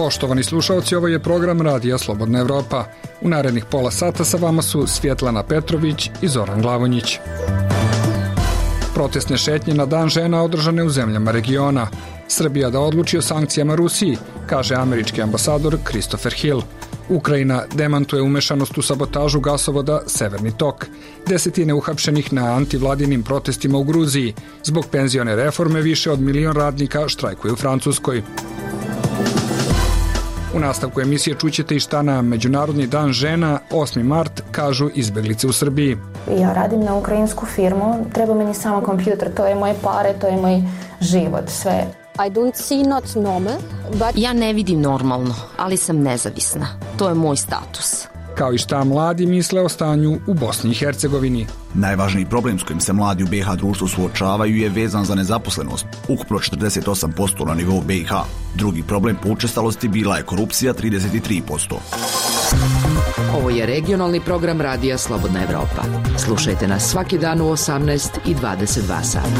Poštovani slušalci, ovo je program Radija Slobodna Evropa. U narednih pola sata sa vama su Svjetlana Petrović i Zoran Glavonjić. Protestne šetnje na Dan žena održane u zemljama regiona. Srbija da odluči o sankcijama Rusiji, kaže američki ambasador Christopher Hill. Ukrajina demantuje umešanost u sabotažu gasovoda Severni tok. Desetine uhapšenih na antivladinim protestima u Gruziji. Zbog penzione reforme više od 1 milion radnika štrajkuje u Francuskoj. U nastavku emisije čućete i šta na Međunarodni dan žena 8. mart kažu izbeglice u Srbiji. Ja radim na ukrajinsku firmu, treba meni samo kompjuter, to je moje pare, to je moj život, sve. I don't see not normal, but... Ja ne vidim normalno, ali sam nezavisna. To je moj status. Kao i šta mladi misle o stanju u Bosni i Hercegovini. Najvažniji problem s kojim se mladi u BiH društvu suočavaju je vezan za nezaposlenost, ukupno 48% na nivou BiH. Drugi problem po učestalosti bila je korupcija 33%. Ovo je regionalni program Radija Slobodna Evropa. Slušajte nas svaki dan u 18 i 22 sata.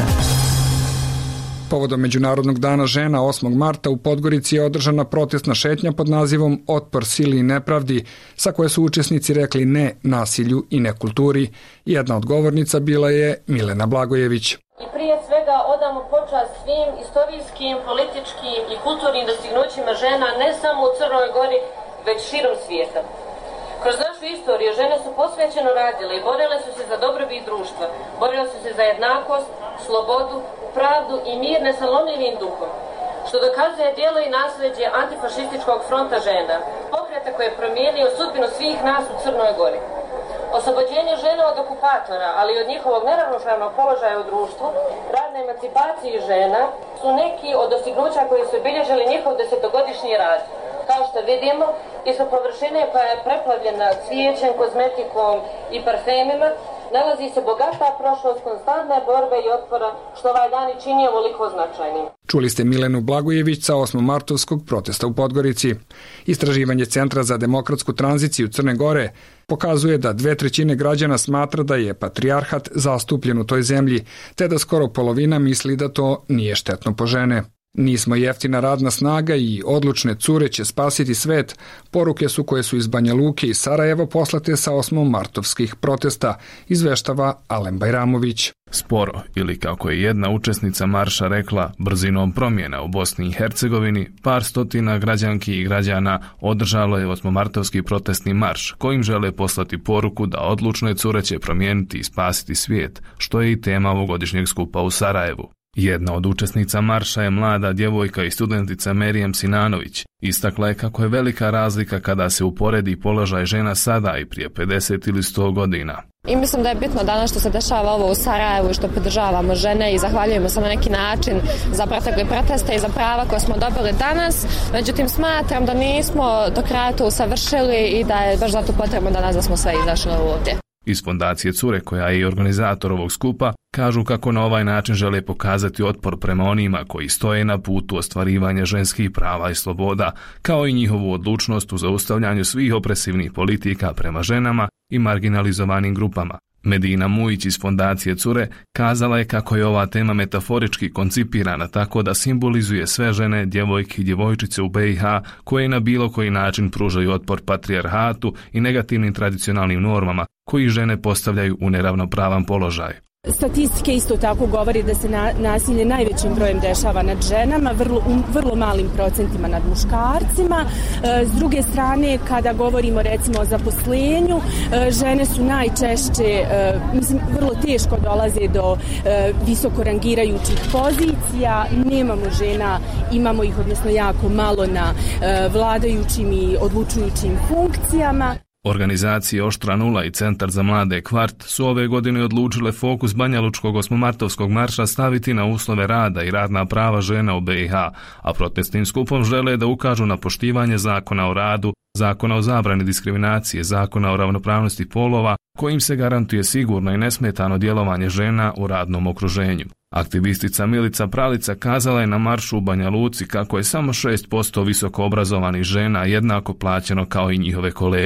Povodom Međunarodnog dana žena 8. marta u Podgorici je održana protestna šetnja pod nazivom Otpor sili i nepravdi, sa koje su učesnici rekli ne nasilju i nekulturi. Jedna od govornica bila je Milena Blagojević. I prije svega odamo počast svim istorijskim, političkim i kulturnim dostignućima žena ne samo u Crnoj Gori, već širom svijeta. Kroz našu istoriju žene su posvećeno radile i borile su se za dobrobit društva, borile su se za jednakost, slobodu, pravdu i mir nesalomljivim duhom, što dokazuje djelo i nasljeđe antifašističkog fronta žena, pokreta koji je promijenio sudbinu svih nas u Crnoj Gori. Oslobođenje žena od okupatora, ali i od njihovog neravnopravnog položaja u društvu, radna emancipaciji žena su neki od dostignuća koji su obilježili njihov 10-godišnji rad. Kao što vidimo, ispod površine koja je preplavljena cvijećem, kozmetikom i parfemima, nalazi se bogata prošlost konstantne borbe i otpora, što ovaj dan i čini ovoliko značajnim. Čuli ste Milenu Blagojević sa 8. martovskog protesta u Podgorici. Istraživanje Centra za demokratsku tranziciju Crne Gore pokazuje da 2/3 građana smatra da je patrijarhat zastupljen u toj zemlji, te da skoro polovina misli da to nije štetno po žene. Nismo jeftina radna snaga i odlučne cure će spasiti svet, poruke su koje su iz Banja Luke i Sarajeva poslate sa 8. martovskih protesta, izveštava Alen Bajramović. Sporo, ili kako je jedna učesnica marša rekla, brzinom promjena u Bosni i Hercegovini, par stotina građanki i građana održalo je 8-martovski protestni marš, kojim žele poslati poruku da odlučne cure će promijeniti i spasiti svijet, što je i tema ovogodišnjeg skupa u Sarajevu. Jedna od učesnica marša je mlada djevojka i studentica Merijem Sinanović. Istakla je kako je velika razlika kada se uporedi položaj žena sada i prije 50 ili 100 godina. I mislim da je bitno danas što se dešava ovo u Sarajevu i što podržavamo žene i zahvaljujemo se na neki način za protekle proteste i za prava koje smo dobili danas. Međutim, smatram da nismo do kraja to usavršili i da je baš zato potrebno danas da smo sve izašli ovdje. Iz Fondacije Cure, koja je i organizator ovog skupa, kažu kako na ovaj način žele pokazati otpor prema onima koji stoje na putu ostvarivanja ženskih prava i sloboda, kao i njihovu odlučnost u zaustavljanju svih opresivnih politika prema ženama i marginalizovanim grupama. Medina Mujić iz Fondacije Cure kazala je kako je ova tema metaforički koncipirana tako da simbolizuje sve žene, djevojke i djevojčice u BiH koje na bilo koji način pružaju otpor patrijarhatu i negativnim tradicionalnim normama koji žene postavljaju u neravnopravan položaj. Statistike isto tako govori da se nasilje najvećim brojem dešava nad ženama, vrlo malim procentima nad muškarcima. S druge strane, kada govorimo recimo o zaposlenju, žene su najčešće, vrlo teško dolaze do visoko rangirajućih pozicija. Nemamo žena, imamo ih odnosno jako malo na vladajućim i odlučujućim funkcijama. Organizacije Oštra nula i Centar za mlade Kvart su ove godine odlučile fokus banjalučkog 8-martovskog marša staviti na uslove rada i radna prava žena u BiH, a protestnim skupom žele da ukažu na poštivanje zakona o radu, zakona o zabrani diskriminacije, zakona o ravnopravnosti polova, kojim se garantuje sigurno i nesmetano djelovanje žena u radnom okruženju. Aktivistica Milica Pralica kazala je na maršu u Banja Luci kako je samo 6% visoko obrazovanih žena jednako plaćeno kao i njihove kolege.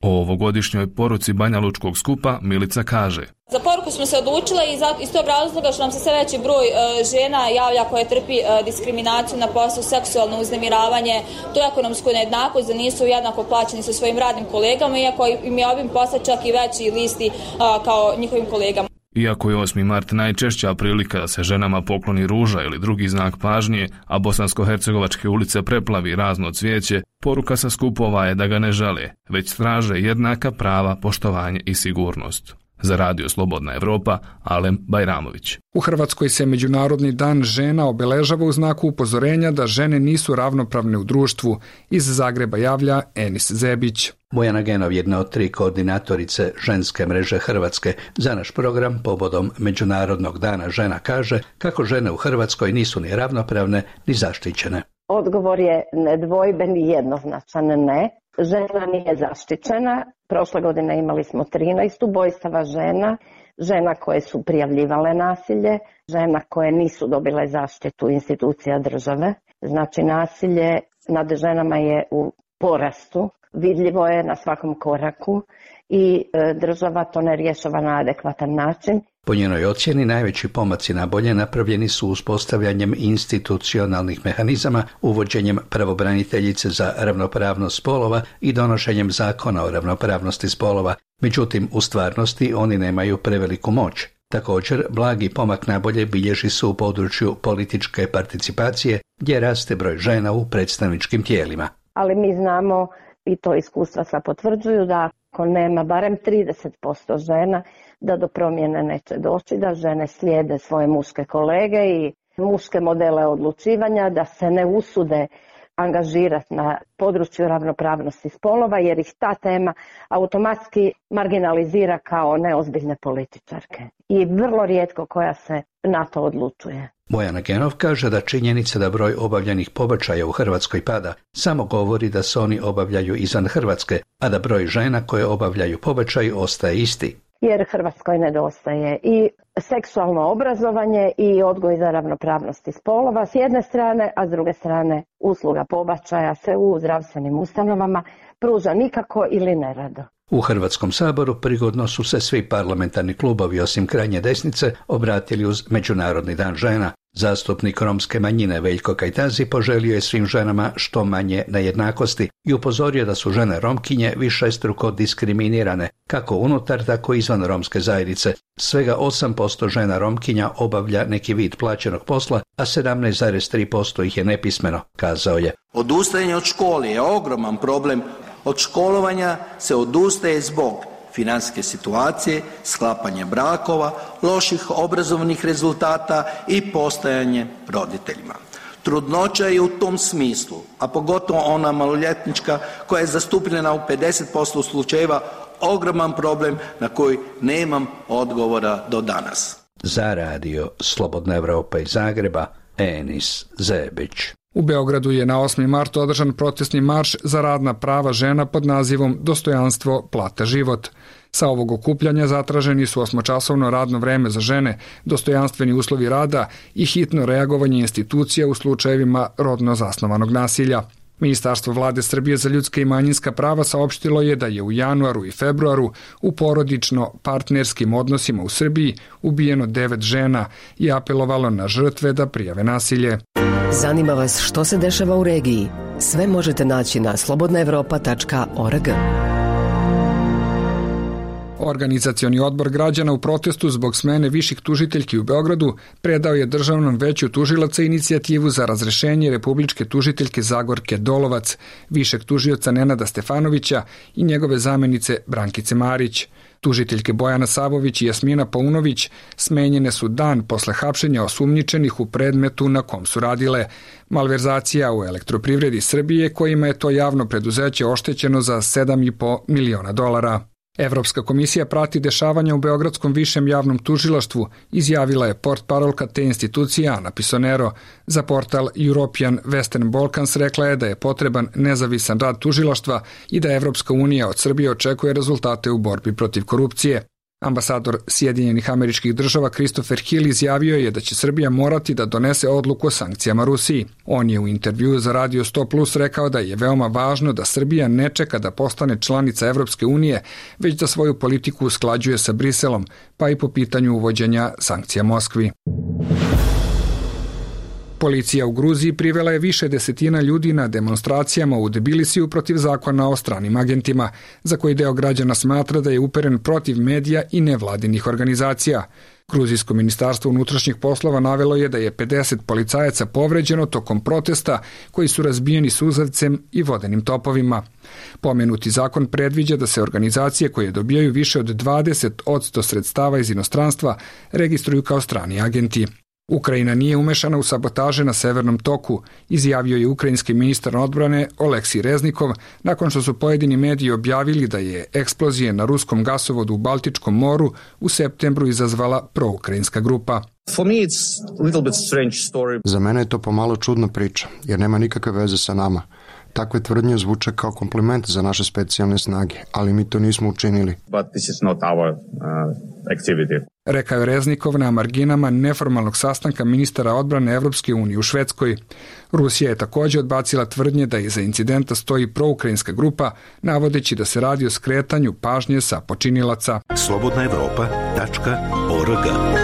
O ovogodišnjoj poruci Banjalučkog skupa Milica kaže: Za poruku smo se odlučile iz tog razloga što nam se sve veći broj žena javlja koje trpi diskriminaciju na poslu, seksualno uznemiravanje, tu ekonomsku nejednakost, da nisu jednako plaćeni sa svojim radnim kolegama, iako im je obim posla čak i veći listi kao njihovim kolegama. Iako je 8. mart najčešća prilika da se ženama pokloni ruža ili drugi znak pažnje, a bosansko-hercegovačke ulice preplavi razno cvijeće, poruka sa skupova je da ga ne žele, već traže jednaka prava, poštovanje i sigurnost. Za Radio Slobodna Evropa, Alem Bajramović. U Hrvatskoj se Međunarodni dan žena obeležava u znaku upozorenja da žene nisu ravnopravne u društvu. Iz Zagreba javlja Enis Zebić. Bojana Genov, jedna od 3 koordinatorice ženske mreže Hrvatske, za naš program povodom Međunarodnog dana žena kaže kako žene u Hrvatskoj nisu ni ravnopravne ni zaštićene. Odgovor je nedvojben i jednoznačan ne. Žena nije zaštićena. Prošle godine imali smo 13 ubojstava žena koje su prijavljivale nasilje, žena koje nisu dobile zaštitu institucija države. Znači nasilje nad ženama je u porastu, vidljivo je na svakom koraku i država to ne rješava na adekvatan način. Po njenoj ocjeni najveći pomaci na bolje napravljeni su uspostavljanjem institucionalnih mehanizama, uvođenjem pravobraniteljice za ravnopravnost spolova i donošenjem zakona o ravnopravnosti spolova. Međutim, u stvarnosti oni nemaju preveliku moć. Također, blagi pomak na bolje bilježi se u području političke participacije, gdje raste broj žena u predstavničkim tijelima. Ali mi znamo, i to iskustva sad potvrđuju, da ako nema barem 30% žena, da do promjene neće doći, da žene slijede svoje muške kolege i muške modele odlučivanja, da se ne usude angažirati na području ravnopravnosti spolova, jer ih ta tema automatski marginalizira kao neozbiljne političarke. I vrlo rijetko koja se na to odlučuje. Bojana Genov kaže da činjenica da broj obavljenih pobačaja u Hrvatskoj pada samo govori da se oni obavljaju izvan Hrvatske, a da broj žena koje obavljaju pobačaj ostaje isti. Jer Hrvatskoj nedostaje i seksualno obrazovanje i odgoj za ravnopravnosti spolova s jedne strane, a s druge strane usluga pobačaja se u zdravstvenim ustanovama pruža nikako ili nerado. U Hrvatskom saboru prigodno su se svi parlamentarni klubovi osim krajnje desnice obratili uz Međunarodni dan žena. Zastupnik romske manjine Veljko Kajtazi poželio je svim ženama što manje nejednakosti i upozorio da su žene Romkinje višestruko diskriminirane, kako unutar tako i izvan romske zajednice. Svega 8% žena Romkinja obavlja neki vid plaćenog posla, a 17,3% ih je nepismeno, kazao je. Odustajanje od škole je ogroman problem. Od školovanja se odustaje zbog financijske situacije, sklapanje brakova, loših obrazovnih rezultata i postajanje roditeljima. Trudnoća je u tom smislu, a pogotovo ona maloljetnička koja je zastupljena u 50% slučajeva, ogroman problem na koji nemam odgovora do danas. Za Radio Slobodna Evropa iz Zagreba, Enis Zebić. U Beogradu je na 8. mart održan protestni marš za radna prava žena pod nazivom Dostojanstvo plate život. Sa ovog okupljanja zatraženi su 8-časovno radno vreme za žene, dostojanstveni uslovi rada i hitno reagovanje institucija u slučajevima rodno zasnovanog nasilja. Ministarstvo vlade Srbije za ljudska i manjinska prava saopštilo je da je u januaru i februaru u porodično-partnerskim odnosima u Srbiji ubijeno 9 žena i apelovalo na žrtve da prijave nasilje. Zanima vas što se dešava u regiji? Sve možete naći na slobodnaevropa.org. Organizacioni odbor građana u protestu zbog smene viših tužiteljki u Beogradu predao je Državnom veću tužilaca inicijativu za razrešenje republičke tužiteljke Zagorke Dolovac, višeg tužioca Nenada Stefanovića i njegove zamenice Brankice Marić. Tužiteljke Bojana Savović i Jasmina Paunović smenjene su dan posle hapšenja osumnjičenih u predmetu na kom su radile. Malverzacija u Elektroprivredi Srbije, kojima je to javno preduzeće oštećeno za $7,5 miliona. Evropska komisija prati dešavanja u Beogradskom višem javnom tužilaštvu, izjavila je portparolka te institucije Ana Pisonero. Za portal European Western Balkans rekla je da je potreban nezavisan rad tužilaštva i da Evropska unija od Srbije očekuje rezultate u borbi protiv korupcije. Ambasador Sjedinjenih Američkih Država Christopher Hill izjavio je da će Srbija morati da donese odluku o sankcijama Rusiji. On je u intervjuu za Radio 100+ rekao da je veoma važno da Srbija ne čeka da postane članica Evropske unije, već da svoju politiku usklađuje sa Briselom, pa i po pitanju uvođenja sankcija Moskvi. Policija u Gruziji privela je više desetina ljudi na demonstracijama u Tbilisiju protiv zakona o stranim agentima, za koji deo građana smatra da je uperen protiv medija i nevladinih organizacija. Gruzijsko ministarstvo unutrašnjih poslova navelo je da je 50 policajaca povređeno tokom protesta koji su razbijeni suzavcem i vodenim topovima. Pomenuti zakon predviđa da se organizacije koje dobijaju više od 20% sredstava iz inostranstva registruju kao strani agenti. Ukrajina nije umešana u sabotaže na Severnom toku, izjavio je ukrajinski ministar odbrane Oleksij Reznikov nakon što su pojedini mediji objavili da je eksplozije na ruskom gasovodu u Baltičkom moru u septembru izazvala proukrajinska grupa. Za mene je to pomalo čudna priča, jer nema nikakve veze sa nama. Takve tvrdnje zvuče kao kompliment za naše specijalne snage, ali mi to nismo učinili. Rekao je Reznikov na marginama neformalnog sastanka ministara odbrane Evropske unije u Švedskoj. Rusija je također odbacila tvrdnje da iza incidenta stoji proukrajinska grupa, navodeći da se radi o skretanju pažnje sa počinilaca. slobodnaevropa.org.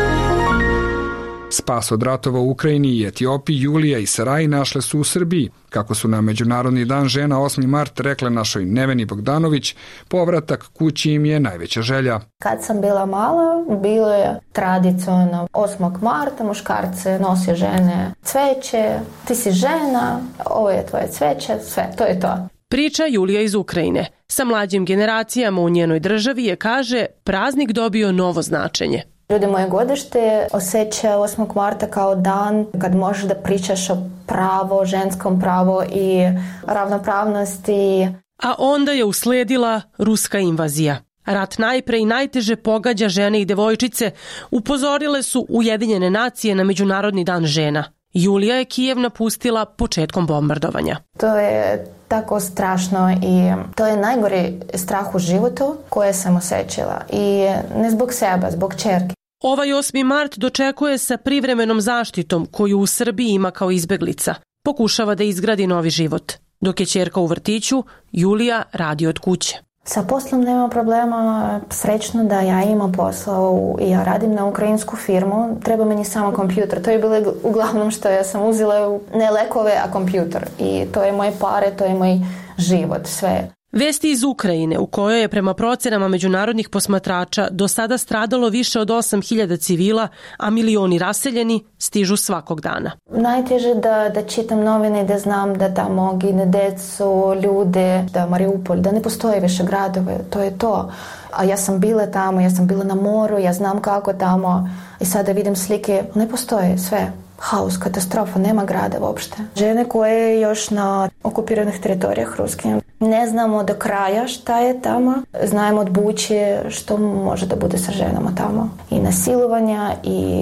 Spas od ratova u Ukrajini i Etiopiji Julija i Saraji našle su u Srbiji. Kako su na Međunarodni dan žena 8. mart rekle našoj Neveni Bogdanović, povratak kući im je najveća želja. Kad sam bila mala, bilo je tradicionalno 8. marta, muškarce nose žene cveće, ti si žena, ovo je tvoje cveće, sve, to je to. Priča Julija iz Ukrajine. Sa mlađim generacijama u njenoj državi je, kaže, praznik dobio novo značenje. Ljudi, moje godište osjeća 8. marta kao dan kad možeš da pričaš o pravo, ženskom pravu i ravnopravnosti. A onda je usledila ruska invazija. Rat najpre i najteže pogađa žene i devojčice, upozorile su Ujedinjene nacije na Međunarodni dan žena. Julija je Kijev napustila početkom bombardovanja. To je tako strašno i to je najgori strah u životu koje sam osjećala. I ne zbog sebe, zbog ćerke. Ovaj 8. mart dočekuje sa privremenom zaštitom koju u Srbiji ima kao izbeglica. Pokušava da izgradi novi život. Dok je ćerka u vrtiću, Julija radi od kuće. Sa poslom nema problema, srećno da ja imam posao i ja radim na ukrajinsku firmu, treba meni samo kompjuter. To je bilo uglavnom što ja sam uzela ne lekove, a kompjuter. I to je moje pare, to je moj život, sve. Vesti iz Ukrajine, u kojoj je prema procenama međunarodnih posmatrača do sada stradalo više od 8.000 civila, a milioni raseljeni, stižu svakog dana. Najteže da čitam novine, da znam da tamo gine decu, ljude, da Mariupol, da ne postoje više gradove, to je to. A ja sam bila tamo, ja sam bila na moru, ja znam kako tamo i sada vidim slike, ne postoje sve. Haos, katastrofa, nema grada uopšte. Žene koje još na okupiranih teritorijah ruskim. Ne znamo do kraja šta je tamo. Znamo od Buće što može da bude sa ženama tamo. I nasilovanja,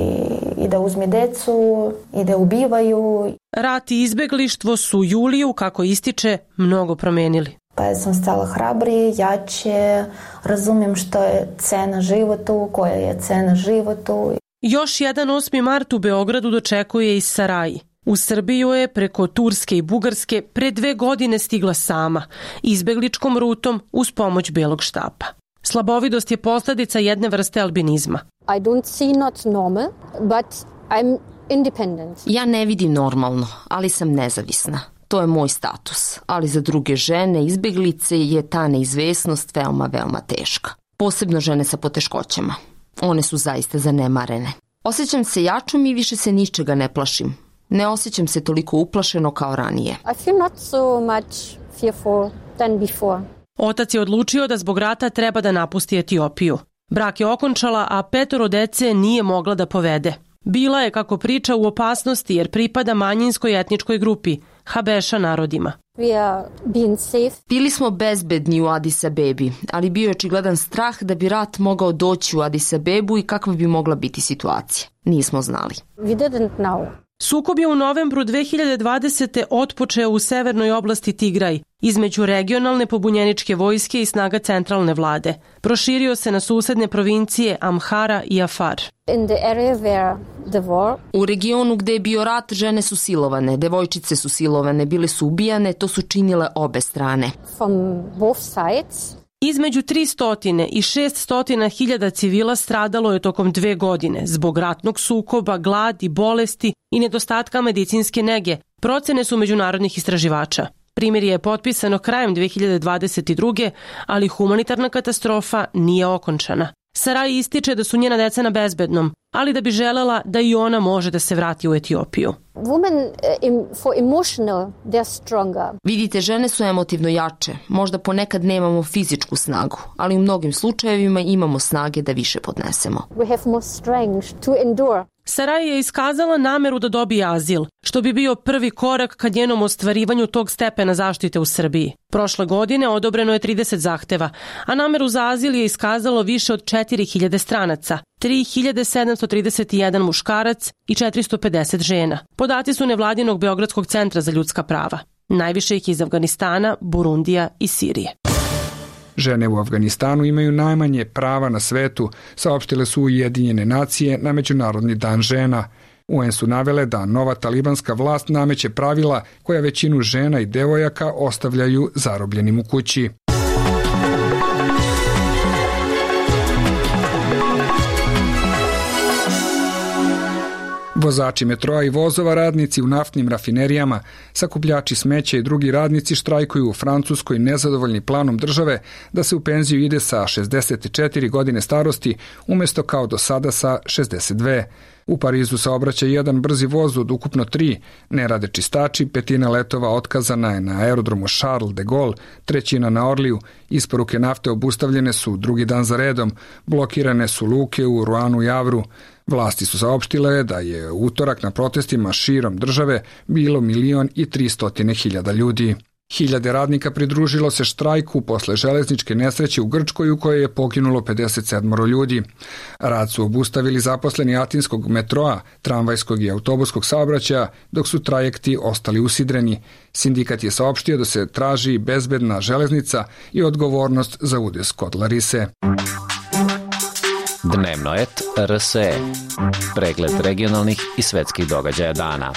i da uzme decu, i da ubivaju. Rat i izbeglištvo su Juliju, kako ističe, mnogo promenili. Pa ja sam stala hrabri, jače, razumijem što je cena životu, koja je cena životu. Još jedan 8. mart u Beogradu dočekuje i Saraji. U Srbiju je preko Turske i Bugarske pre 2 godine stigla sama, izbegličkom rutom uz pomoć Belog štapa. Slabovidost je posljedica jedne vrste albinizma. I don't see not normal, but I'm independent. Ja ne vidim normalno, ali sam nezavisna. To je moj status, ali za druge žene izbeglice je ta neizvesnost veoma, veoma teška. Posebno žene sa poteškoćama. One su zaista zanemarene. Osjećam se jačom i više se ničega ne plašim. Ne osjećam se toliko uplašeno kao ranije. I feel not so much fearful than before. Otac je odlučio da zbog rata treba da napusti Etiopiju. Brak je okončala, a 5 dece nije mogla da povede. Bila je, kako priča, u opasnosti jer pripada manjinskoj etničkoj grupi, Habeša narodima. Bili smo bezbedni u Adis Abebi, ali bio je očigledan strah da bi rat mogao doći u Adis Abebu i kakva bi mogla biti situacija. Nismo znali. Sukob je u novembru 2020. otpočeo u severnoj oblasti Tigraj, između regionalne pobunjeničke vojske i snaga centralne vlade. Proširio se na susedne provincije Amhara i Afar. U regionu gde je bio rat, žene su silovane, devojčice su silovane, bile su ubijane, to su činile obe strane. Između 300 i 600 hiljada civila stradalo je tokom 2 godine zbog ratnog sukoba, gladi, bolesti i nedostatka medicinske nege, procene su međunarodnih istraživača. Primirje je potpisano krajem 2022. ali humanitarna katastrofa nije okončana. Saraj ističe da su njena deca na bezbednom, ali da bi želela da i ona može da se vrati u Etiopiju. Vidite, žene su emotivno jače. Možda ponekad nemamo fizičku snagu, ali u mnogim slučajevima imamo snage da više podnesemo. Saraj je iskazala nameru da dobije azil, što bi bio prvi korak ka njenom ostvarivanju tog stepena zaštite u Srbiji. Prošle godine odobreno je 30 zahteva, a nameru za azil je iskazalo više od 4000 stranaca, 3731 muškarac i 450 žena. Podaci su nevladinog Beogradskog centra za ljudska prava. Najviše ih iz Afganistana, Burundija i Sirije. Žene u Afganistanu imaju najmanje prava na svetu, saopštile su Ujedinjene nacije na Međunarodni dan žena. UN su navele da nova talibanska vlast nameće pravila koja većinu žena i devojaka ostavljaju zarobljenim u kući. Vozači metroa i vozova, radnici u naftnim rafinerijama, sakupljači smeća i drugi radnici štrajkuju u Francuskoj nezadovoljni planom države da se u penziju ide sa 64 godine starosti umjesto kao do sada sa 62. U Parizu saobraća jedan brzi voz od ukupno 3, ne rade čistači, 1/5 letova otkazana je na aerodromu Charles de Gaulle, 1/3 na Orliju, isporuke nafte obustavljene su drugi dan za redom, blokirane su luke u Ruanu i Avru. Vlasti su saopštile da je u utorak na protestima širom države bilo 1.300.000 ljudi. Hiljade radnika pridružilo se štrajku posle železničke nesreće u Grčkoj u kojoj je poginulo 57 ljudi. Rad su obustavili zaposleni atinskog metroa, tramvajskog i autobuskog saobraćaja, dok su trajekti ostali usidreni. Sindikat je saopštio da se traži bezbedna železnica i odgovornost za udes kod Larise. Dnevno et RSE. Pregled regionalnih i svetskih događaja dana.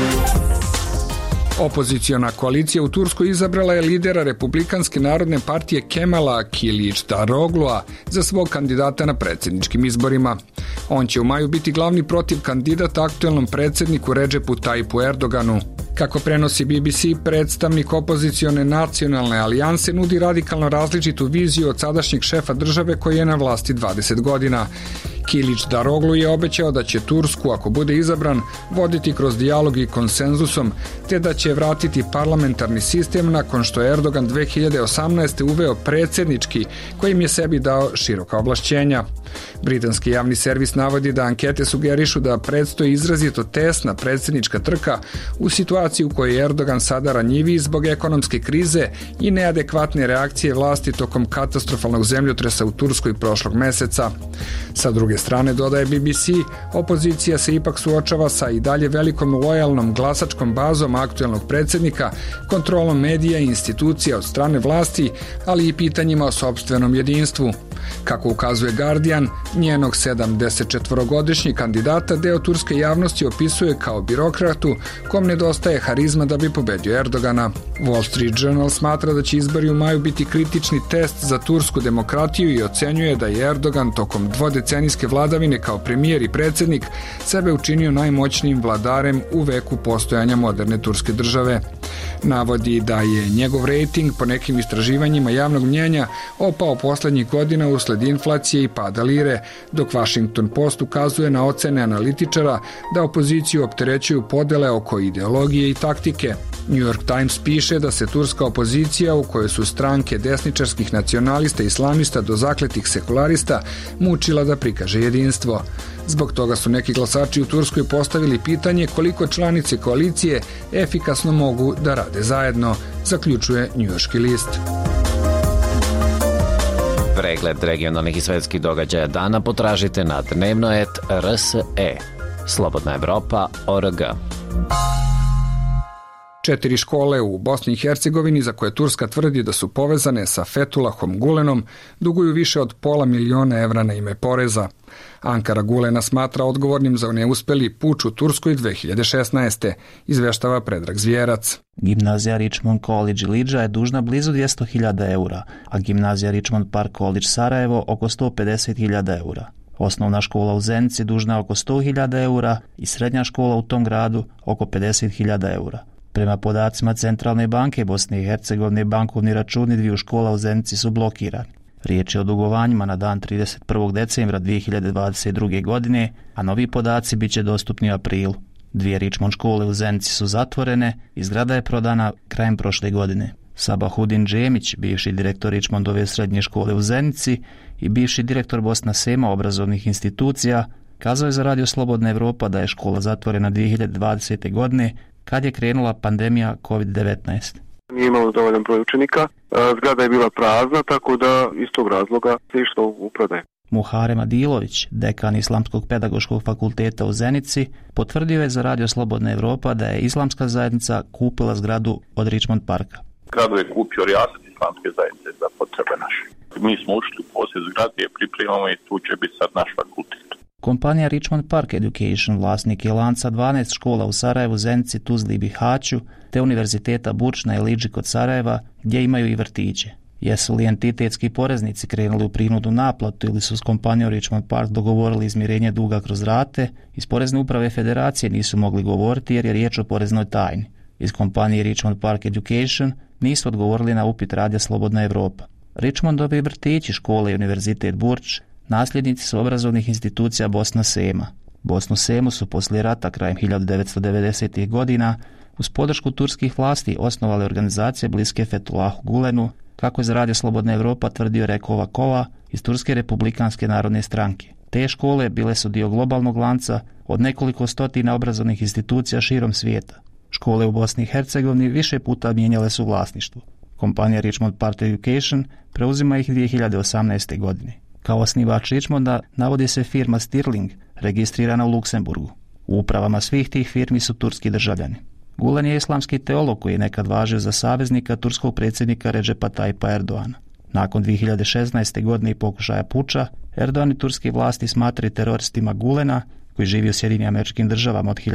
Opoziciona koalicija u Turskoj izabrala je lidera Republikanske narodne partije Kemala Kiliçdaroglua za svog kandidata na predsjedničkim izborima. On će u maju biti glavni protiv kandidata aktuelnom predsjedniku Redžepu Tajipu Erdoganu. Kako prenosi BBC, predstavnik opozicione nacionalne alijanse nudi radikalno različitu viziju od sadašnjeg šefa države koji je na vlasti 20 godina. Kiliçdaroglu je obećao da će Tursku, ako bude izabran, voditi kroz dijalog i konsenzusom, te da će vratiti parlamentarni sistem nakon što je Erdogan 2018. uveo predsjednički, kojim je sebi dao široka ovlašćenja. Britanski javni servis navodi da ankete sugerišu da predstoji izrazito tesna predsjednička trka u situaciji u kojoj je Erdogan sada ranjiviji zbog ekonomske krize i neadekvatne reakcije vlasti tokom katastrofalnog zemljotresa u Turskoj prošlog meseca. Sa druge strane, dodaje BBC, opozicija se ipak suočava sa i dalje velikom lojalnom glasačkom bazom aktuelnog predsjednika, kontrolom medija i institucija od strane vlasti, ali i pitanjima o sopstvenom jedinstvu. Kako ukazuje Guardian, njenog 74-godišnjeg kandidata deo turske javnosti opisuje kao birokratu kom nedostaje harizma da bi pobedio Erdogana. Wall Street Journal smatra da će izbori u maju biti kritični test za tursku demokratiju i ocenjuje da je Erdogan tokom dvodecenijske vladavine kao premijer i predsjednik sebe učinio najmoćnijim vladarem u veku postojanja moderne turske države. Navodi da je njegov rejting po nekim istraživanjima javnog mnjenja opao poslednjih godina usled inflacije i pada lire, dok Washington Post ukazuje na ocene analitičara da opoziciju opterećuju podele oko ideologije i taktike. New York Times piše da se turska opozicija, u kojoj su stranke desničarskih nacionalista i islamista do zakletih sekularista, mučila da prikaže jedinstvo. Zbog toga su neki glasači u Turskoj postavili pitanje koliko članice koalicije efikasno mogu da rade zajedno, zaključuje njujorški list. Pregled regionalnih i svetskih događaja dana potražite na dnevnoet.rs.e. Slobodna Evropa.org. 4 škole u Bosni i Hercegovini, za koje Turska tvrdi da su povezane sa Fethullahom Gulenom, duguju više od $500 000 na ime poreza. Ankara Gulena smatra odgovornim za neuspeli puč u Turskoj 2016. izveštava Predrag Zvjerac. Gimnazija Richmond College Ilidža je dužna blizu €200.000, a gimnazija Richmond Park College Sarajevo oko €150.000. Osnovna škola u Zenici dužna oko €100.000 i srednja škola u tom gradu oko €50.000. Prema podacima Centralne banke Bosne i Hercegovine, bankovni računi dviju škola u Zenici su blokirani. Riječ je o dugovanjima na dan 31. decembra 2022. godine, a novi podaci bit će dostupni u aprilu. 2 Richmond škole u Zenici su zatvorene i zgrada je prodana krajem prošle godine. Sabahudin Džemić, bivši direktor Richmondove srednje škole u Zenici i bivši direktor Bosna Sema obrazovnih institucija, kazao je za Radio Slobodna Evropa da je škola zatvorena 2020. godine kad je krenula pandemija COVID-19. Nije imalo dovoljan broj učenika, zgrada je bila prazna, tako da iz tog razloga se išlo u prodaju. Muharem Adilović, dekan Islamskog pedagoškog fakulteta u Zenici, potvrdio je za Radio Slobodna Evropa da je islamska zajednica kupila zgradu od Richmond Parka. Zgradu je kupio Rijasat Islamske zajednice za potrebe naše. Mi smo ušli u posjed zgrade, pripremamo i tu će biti sad naš fakultet. Kompanija Richmond Park Education vlasnik je lanca 12 škola u Sarajevu, Zenici, Tuzli i Bihaću, te Univerziteta Burč na Ilidži kod Sarajeva, gdje imaju i vrtiće. Jesu li entitetski poreznici krenuli u prinudnu naplatu ili su s kompanijom Richmond Park dogovorili izmirenje duga kroz rate, iz Porezne uprave Federacije nisu mogli govoriti jer je riječ o poreznoj tajni. Iz kompanije Richmond Park Education nisu odgovorili na upit Radija Slobodna Evropa. Richmondovi vrtići, škole i Univerzitet Burč nasljednici su obrazovnih institucija Bosna Sema. Bosnu Semu su poslije rata krajem 1990. godina uz podršku turskih vlasti osnovale organizacije bliske Fethullahu Gulenu, kako je za Radio Slobodna Evropa tvrdio Reko Vakova iz Turske republikanske narodne stranke. Te škole bile su dio globalnog lanca od nekoliko stotina obrazovnih institucija širom svijeta. Škole u Bosni i Hercegovini više puta mijenjale su vlasništvo. Kompanija Richmond Park Education preuzima ih 2018. godine. Kao osnivač Richmonda navodi se firma Stirling, registrirana u Luksemburgu. U upravama svih tih firmi su turski državljani. Gulen je islamski teolog koji je nekad važio za saveznika turskog predsjednika Recepa Tayyipa Erdoana. Nakon 2016. godine i pokušaja puča, Erdogan i turske vlasti smatraju teroristima Gulena, koji živi u Sjedinjenim Američkim Državama od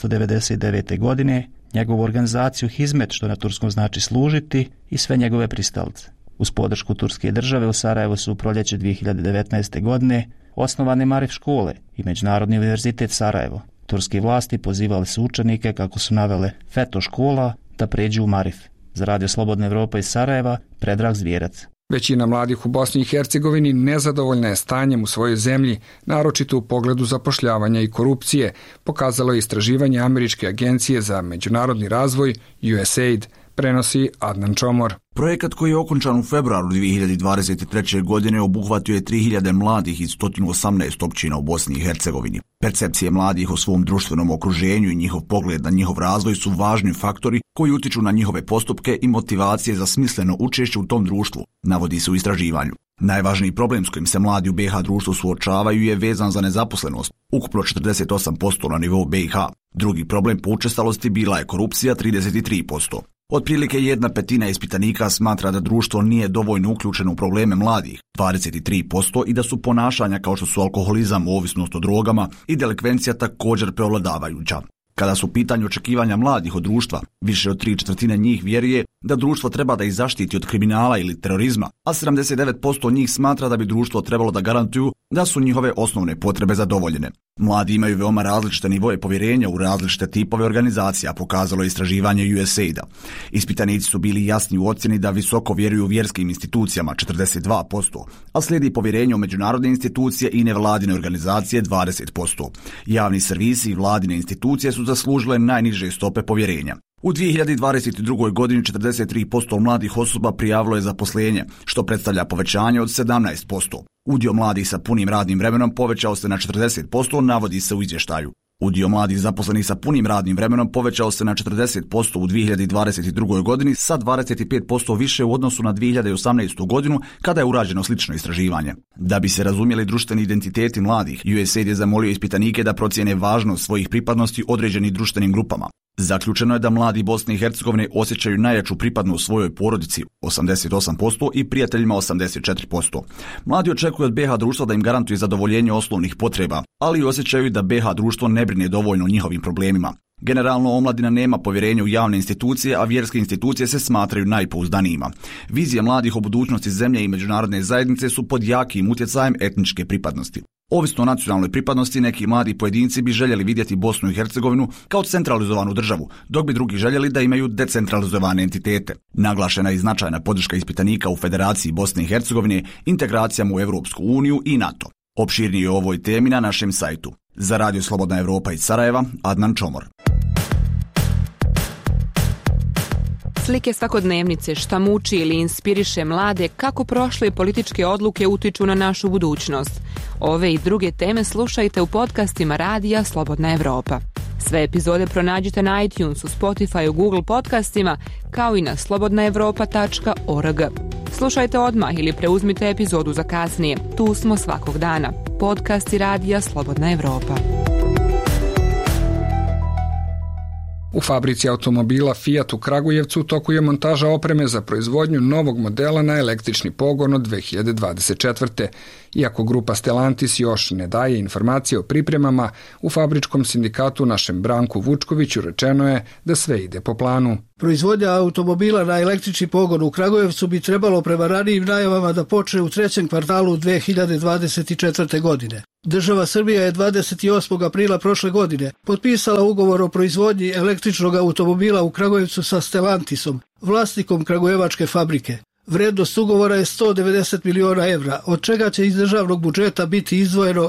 1999. godine, njegovu organizaciju Hizmet, što na turskom znači služiti, i sve njegove pristalice. Uz podršku turske države u Sarajevu su u proljeće 2019. godine osnovane Marif škole i Međunarodni univerzitet Sarajevo. Turske vlasti pozivali su učenike, kako su navele Feto škola, da pređu u Marif. Za Radio Slobodna Evropa iz Sarajeva, Predrag Zvjerac. Većina mladih u Bosni i Hercegovini nezadovoljna je stanjem u svojoj zemlji, naročito u pogledu zapošljavanja i korupcije, pokazalo je istraživanje Američke agencije za međunarodni razvoj USAID, prenosi Adnan Čomor. Projekat koji je okončan u februaru 2023. godine obuhvatio je 3000 mladih iz 118 općina u Bosni i Hercegovini. Percepcije mladih o svom društvenom okruženju i njihov pogled na njihov razvoj su važni faktori koji utiču na njihove postupke i motivacije za smisleno učešće u tom društvu, navodi se u istraživanju. Najvažniji problem s kojim se mladi u BiH društvu suočavaju je vezan za nezaposlenost, ukupno 48% na nivou BiH. Drugi problem po učestalosti bila je korupcija, 33%. Otprilike 1/5 ispitanika smatra da društvo nije dovoljno uključeno u probleme mladih, 23%, i da su ponašanja kao što su alkoholizam, ovisnost o drogama i delikvencija također prevladavajuća. Kada su u pitanju očekivanja mladih od društva, više od 3/4 njih vjeruje da društvo treba da ih zaštiti od kriminala ili terorizma, a 79% njih smatra da bi društvo trebalo da garantuju da su njihove osnovne potrebe zadovoljene. Mladi imaju veoma različite nivoje povjerenja u različite tipove organizacija, pokazalo je istraživanje USAID-a. Ispitanici su bili jasni u ocjeni da visoko vjeruju u vjerskim institucijama, 42%, a slijedi povjerenje u međunarodne institucije i nevladine organizacije, 20%. Javni servisi i vladine institucije su zaslužile najniže stope povjerenja. U 2022. godini 43% mladih osoba prijavilo je zaposlenje, što predstavlja povećanje od 17%. Udio mladih sa punim radnim vremenom povećao se na 40%, navodi se u izvještaju. Udio mladih zaposlenih sa punim radnim vremenom povećao se na 40% u 2022. godini sa 25% više u odnosu na 2018. godinu kada je urađeno slično istraživanje. Da bi se razumjeli društveni identiteti mladih, USAID je zamolio ispitanike da procijene važnost svojih pripadnosti određenim društvenim grupama. Zaključeno je da mladi Bosne i Hercegovine osjećaju najjaču pripadnost svojoj porodici 88% i prijateljima 84%. Mladi očekuju od BiH društva da im garantuje zadovoljenje osnovnih potreba, ali i osjećaju da BiH društvo ne brine dovoljno o njihovim problemima. Generalno, omladina nema povjerenja u javne institucije, a vjerske institucije se smatraju najpouzdanijima. Vizije mladih o budućnosti zemlje i međunarodne zajednice su pod jakim utjecajem etničke pripadnosti. Ovisno o nacionalnoj pripadnosti, neki mladi pojedinci bi željeli vidjeti Bosnu i Hercegovinu kao centralizovanu državu, dok bi drugi željeli da imaju decentralizovane entitete. Naglašena je i značajna podrška ispitanika u Federaciji Bosne i Hercegovine, integracijama u Europsku uniju i NATO. Opširnije o ovoj temi na našem sajtu. Za Radio Slobodna Evropa iz Sarajeva, Adnan Čomor. Slike svakodnevnice, šta muči ili inspiriše mlade, kako prošle političke odluke utiču na našu budućnost. Ove i druge teme slušajte u podcastima Radija Slobodna Evropa. Sve epizode pronađite na iTunesu, Spotify, Google podcastima, kao i na slobodnaevropa.org. Slušajte odmah ili preuzmite epizodu za kasnije. Tu smo svakog dana. Podcasti Radija Slobodna Evropa. U fabrici automobila Fiat u Kragujevcu u toku je montaža opreme za proizvodnju novog modela na električni pogon od 2024. Iako grupa Stellantis još ne daje informacije o pripremama, u fabričkom sindikatu našem Branku Vučkoviću rečeno je da sve ide po planu. Proizvodnja automobila na električni pogon u Kragujevcu bi trebalo prema ranijim najavama da počne u trećem kvartalu 2024. godine. Država Srbija je 28. aprila prošle godine potpisala ugovor o proizvodnji električnog automobila u Kragujevcu sa Stellantisom, vlasnikom kragujevačke fabrike. Vrednost ugovora je 190 miliona evra, od čega će iz državnog budžeta biti izdvojeno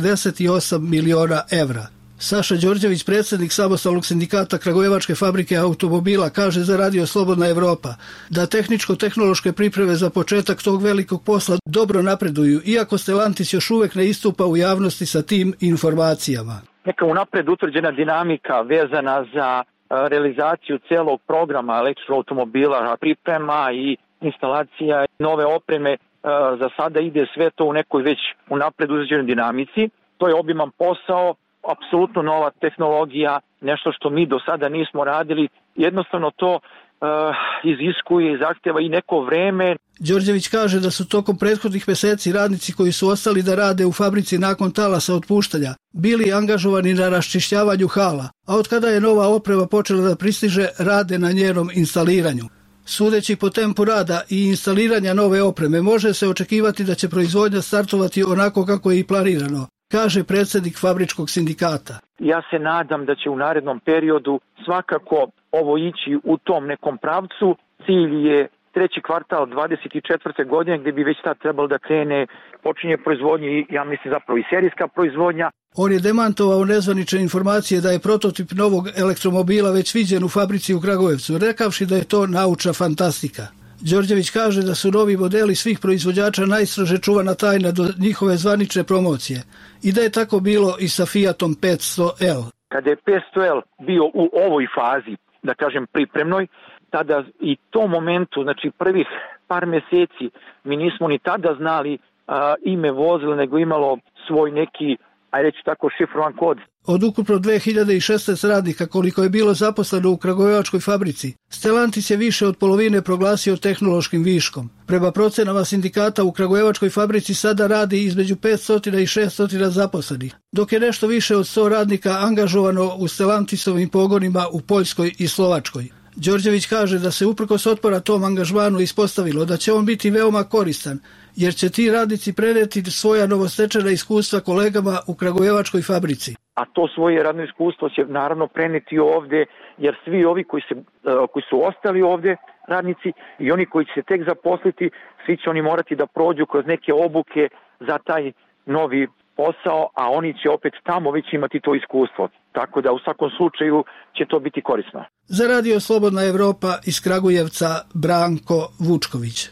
48 miliona evra. Saša Đorđević, predsjednik samostalnog sindikata Kragujevačke fabrike automobila, kaže za Radio Slobodna Evropa da tehničko-tehnološke pripreme za početak tog velikog posla dobro napreduju, iako Stellantis još uvijek ne istupa u javnosti sa tim informacijama. Neka unapred utvrđena dinamika vezana za realizaciju celog programa električnog automobila, priprema i instalacija nove opreme, za sada ide sve to u nekoj već unapred utvrđenoj dinamici. To je obiman posao, apsolutno nova tehnologija, nešto što mi do sada nismo radili. Jednostavno to iziskuje i zahtjeva i neko vreme. Đorđević kaže da su tokom prethodnih mjeseci radnici koji su ostali da rade u fabrici nakon talasa otpuštanja bili angažovani na raščišćavanju hala, a od kada je nova oprema počela da pristiže, rade na njenom instaliranju. Sudeći po tempu rada i instaliranja nove opreme, može se očekivati da će proizvodnja startovati onako kako je i planirano, kaže predsjednik fabričkog sindikata. Ja se nadam da će u narednom periodu svakako ovo ići u tom nekom pravcu. Cilj je treći kvartal 24. godine gdje bi već tad trebalo da krene počinje proizvodnje i ja mislim zapravo i serijska proizvodnja. On je demantovao nezvanične informacije da je prototip novog elektromobila već viđen u fabrici u Kragujevcu, rekavši da je to naučna fantastika. Đorđević kaže da su novi modeli svih proizvođača najstrože čuvana tajna do njihove zvanične promocije i da je tako bilo i sa Fiatom 500L. Kada je 500L bio u ovoj fazi, da kažem pripremnoj, tada i tom momentu, znači prvih par mjeseci, mi nismo ni tada znali ime vozila, nego imalo svoj neki, ajde reći tako, šifrovan kod. Od ukupno 2016 radnika koliko je bilo zaposleno u Kragujevačkoj fabrici, Stellantis je više od polovine proglasio tehnološkim viškom. Prema procenama sindikata u Kragujevačkoj fabrici sada radi između 500 i 600 zaposlenih, dok je nešto više od 100 radnika angažovano u Stellantisovim pogonima u Poljskoj i Slovačkoj. Đorđević kaže da se uprkos otpora tom angažmanu ispostavilo da će on biti veoma koristan, jer će ti radnici prenijeti svoja novostečena iskustva kolegama u Kragujevačkoj fabrici. A to svoje radno iskustvo će naravno prenijeti ovdje, jer svi ovi koji su ostali ovdje radnici i oni koji će se tek zaposliti, svi će oni morati da prođu kroz neke obuke za taj novi posao, a oni će opet tamo već imati to iskustvo. Tako da u svakom slučaju će to biti korisno. Za Radio Slobodna Evropa iz Kragujevca, Branko Vučković.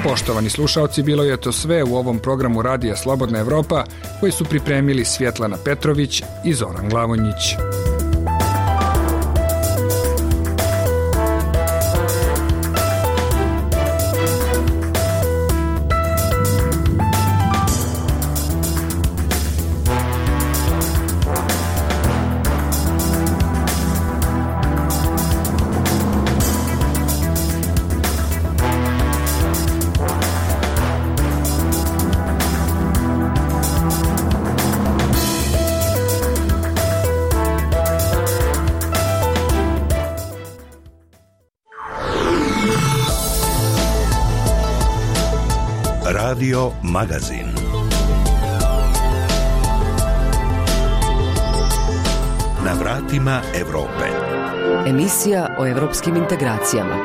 Poštovani slušaoci, bilo je to sve u ovom programu Radija Slobodna Evropa koji su pripremili Svjetlana Petrović i Zoran Glavonjić. Radio Magazin. Na vratima Evrope. Emisija o evropskim integracijama.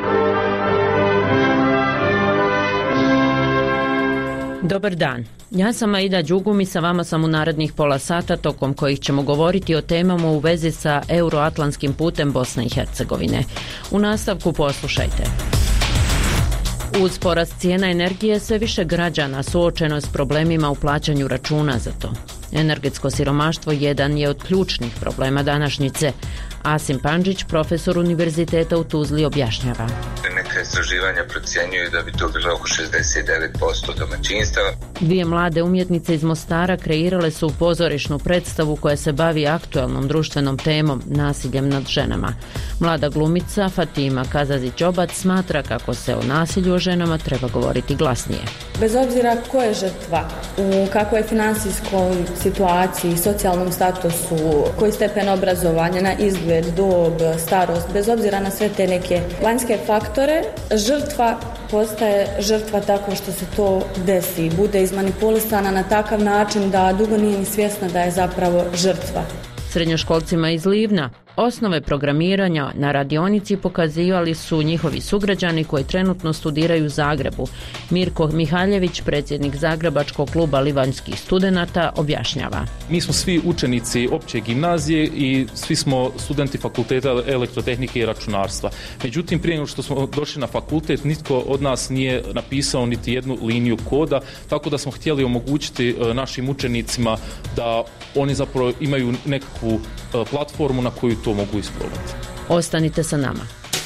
Dobar dan, ja sam Aida Đugum i sa vama sam u narednih pola sata tokom kojih ćemo govoriti o temama u vezi sa euroatlantskim putem Bosne i Hercegovine. U nastavku poslušajte. Uz porast cijena energije sve više građana suočeno je s problemima u plaćanju računa za to. Energetsko siromaštvo jedan je od ključnih problema današnjice. Asim Pandžić, profesor Univerziteta u Tuzli, objašnjava. Neka istraživanja procjenjuju da bi to bilo oko 69% domaćinstava. Dvije mlade umjetnice iz Mostara kreirale su pozorišnu predstavu koja se bavi aktualnom društvenom temom, nasiljem nad ženama. Mlada glumica Fatima Kazazić-Obac smatra kako se o nasilju o ženama treba govoriti glasnije. Bez obzira ko je žrtva, u kakvoj je finansijskoj situaciji, socijalnom statusu, koji stepen obrazovanja, na izgled, dob, starost, bez obzira na sve te neke vanjske faktore, žrtva postaje žrtva tako što se to desi, bude izmanipulisana na takav način da dugo nije ni svjesna da je zapravo žrtva. Srednjoškolcima iz Livna osnove programiranja na radionici pokazivali su njihovi sugrađani koji trenutno studiraju u Zagrebu. Mirko Mihaljević, predsjednik Zagrebačkog kluba livanjskih studenata, objašnjava. Mi smo svi učenici opće gimnazije i svi smo studenti fakulteta elektrotehnike i računarstva. Međutim, prije nego što smo došli na fakultet, nitko od nas nije napisao niti jednu liniju koda, tako da smo htjeli omogućiti našim učenicima da oni zapravo imaju nekakvu platformu na koju to mogu isprobati. Ostanite sa nama.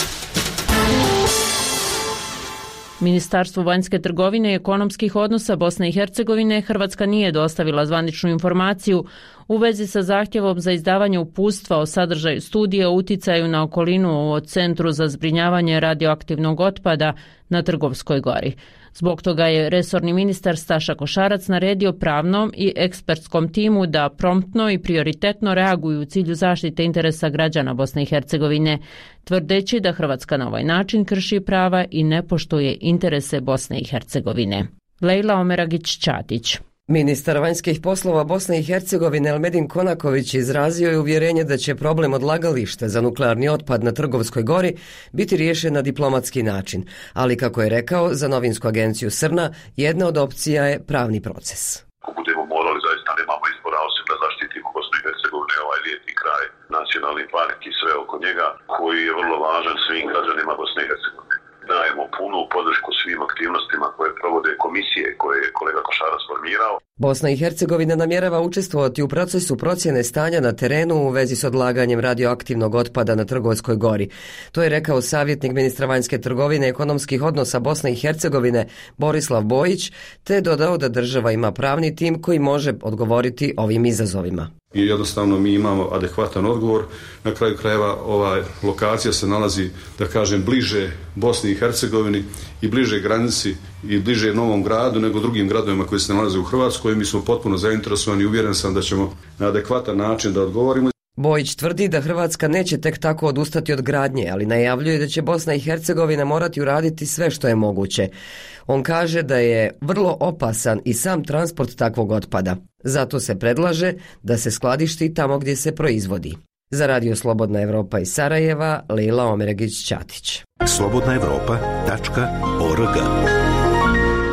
Ministarstvu vanjske trgovine i ekonomskih odnosa Bosne i Hercegovine Hrvatska nije dostavila zvaničnu informaciju u vezi sa zahtjevom za izdavanje uputstva o sadržaju studije o uticaju na okolinu o Centru za zbrinjavanje radioaktivnog otpada na Trgovskoj gori. Zbog toga je resorni ministar Staša Košarac naredio pravnom i ekspertskom timu da promptno i prioritetno reaguju u cilju zaštite interesa građana Bosne i Hercegovine, tvrdeći da Hrvatska na ovaj način krši prava i ne poštuje interese Bosne i Hercegovine. Lejla Omeragić-Ćatić. Ministar vanjskih poslova Bosne i Hercegovine Elmedin Konaković izrazio je uvjerenje da će problem odlagališta za nuklearni otpad na Trgovskoj gori biti riješen na diplomatski način, ali kako je rekao za novinsku agenciju Srna, jedna od opcija je pravni proces. Ako budemo morali, zaista nemamo izbora osim da zaštitimo Bosnu i Hercegovine, ovaj lijepi kraj, nacionalni park i sve oko njega, koji je vrlo važan svim građanima Bosne i Hercegovine. Dajemo punu podršku svim aktivnostima koje provode komisije koje je kolega Košarac formirao. Bosna i Hercegovina namjerava učestvovati u procesu procjene stanja na terenu u vezi s odlaganjem radioaktivnog otpada na Trgovskoj gori. To je rekao savjetnik ministra vanjske trgovine i ekonomskih odnosa Bosne i Hercegovine Borislav Bojić, te dodao da država ima pravni tim koji može odgovoriti ovim izazovima. I jednostavno mi imamo adekvatan odgovor. Na kraju krajeva ova lokacija se nalazi, da kažem, bliže Bosni i Hercegovini i bliže granici i bliže Novom Gradu nego drugim gradovima koji se nalaze u Hrvatskoj. Mi smo potpuno zainteresovani i uvjeren sam da ćemo na adekvatan način da odgovorimo. Bojić tvrdi da Hrvatska neće tek tako odustati od gradnje, ali najavljuje da će Bosna i Hercegovina morati uraditi sve što je moguće. On kaže da je vrlo opasan i sam transport takvog otpada. Zato se predlaže da se skladišti tamo gdje se proizvodi. Za Radio Slobodna Evropa iz Sarajeva, Lejla Omeragić-Ćatić. slobodnaevropa.org.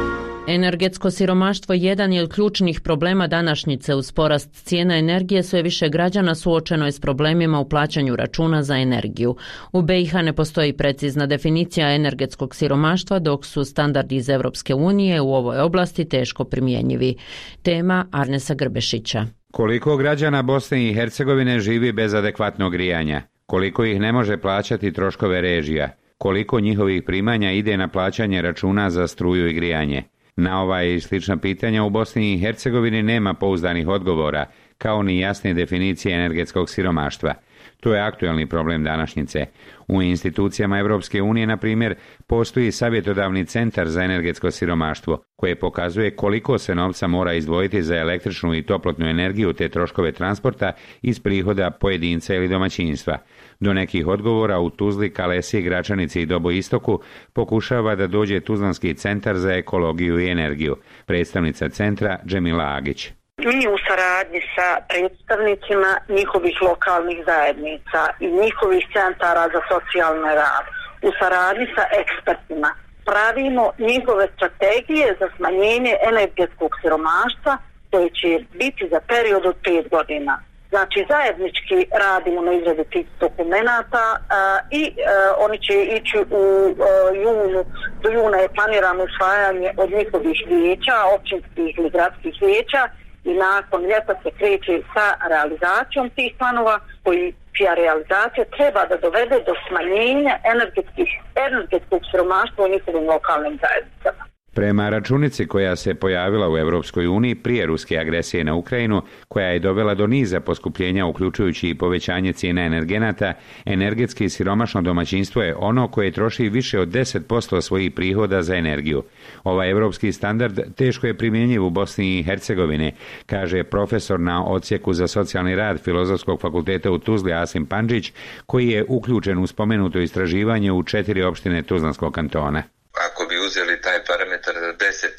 Energetsko siromaštvo jedan je od ključnih problema današnjice. Uz porast cijena energije sve više građana suočeno je s problemima u plaćanju računa za energiju. U BiH ne postoji precizna definicija energetskog siromaštva, dok su standardi iz Europske unije u ovoj oblasti teško primjenjivi. Tema Arnesa Grbešića. Koliko građana Bosne i Hercegovine živi bez adekvatnog grijanja? Koliko ih ne može plaćati troškove režija? Koliko njihovih primanja ide na plaćanje računa za struju i grijanje? Na ova i slična pitanja u Bosni i Hercegovini nema pouzdanih odgovora, kao ni jasne definicije energetskog siromaštva. To je aktuelni problem današnjice. U institucijama Europske unije, na primjer, postoji savjetodavni centar za energetsko siromaštvo, koje pokazuje koliko se novca mora izdvojiti za električnu i toplotnu energiju te troškove transporta iz prihoda pojedinca ili domaćinstva. Do nekih odgovora u Tuzli, Kalesi, Gračanici i Doboistoku pokušava da dođe Tuzlanski centar za ekologiju i energiju. Predstavnica centra Džemila Agić. Mi u saradnji sa predstavnicima njihovih lokalnih zajednica i njihovih centara za socijalni rad, u saradnji sa ekspertima, pravimo njihove strategije za smanjenje energetskog siromaštva koje će biti za period od 5 godina. Znači, zajednički radimo na izradi tih dokumenata i oni će ići u junu. Do juna je planirano usvajanje od njihovih vijeća, općinskih ili gradskih vijeća, i nakon ljeta se kreće sa realizacijom tih planova, čija realizacija treba da dovede do smanjenja energetskog siromaštva u njihovim lokalnim zajednicama. Prema računici koja se pojavila u Europskoj uniji prije ruske agresije na Ukrajinu, koja je dovela do niza poskupljenja uključujući i povećanje cijena energenata, energetski siromašno domaćinstvo je ono koje troši više od 10% svojih prihoda za energiju. Ovaj europski standard teško je primjenjiv u Bosni i Hercegovini, kaže profesor na odsjeku za socijalni rad Filozofskog fakulteta u Tuzli Asim Pandžić, koji je uključen u spomenuto istraživanje u 4 opštine Tuzlanskog kantona. Ako bi uzeli taj parametar da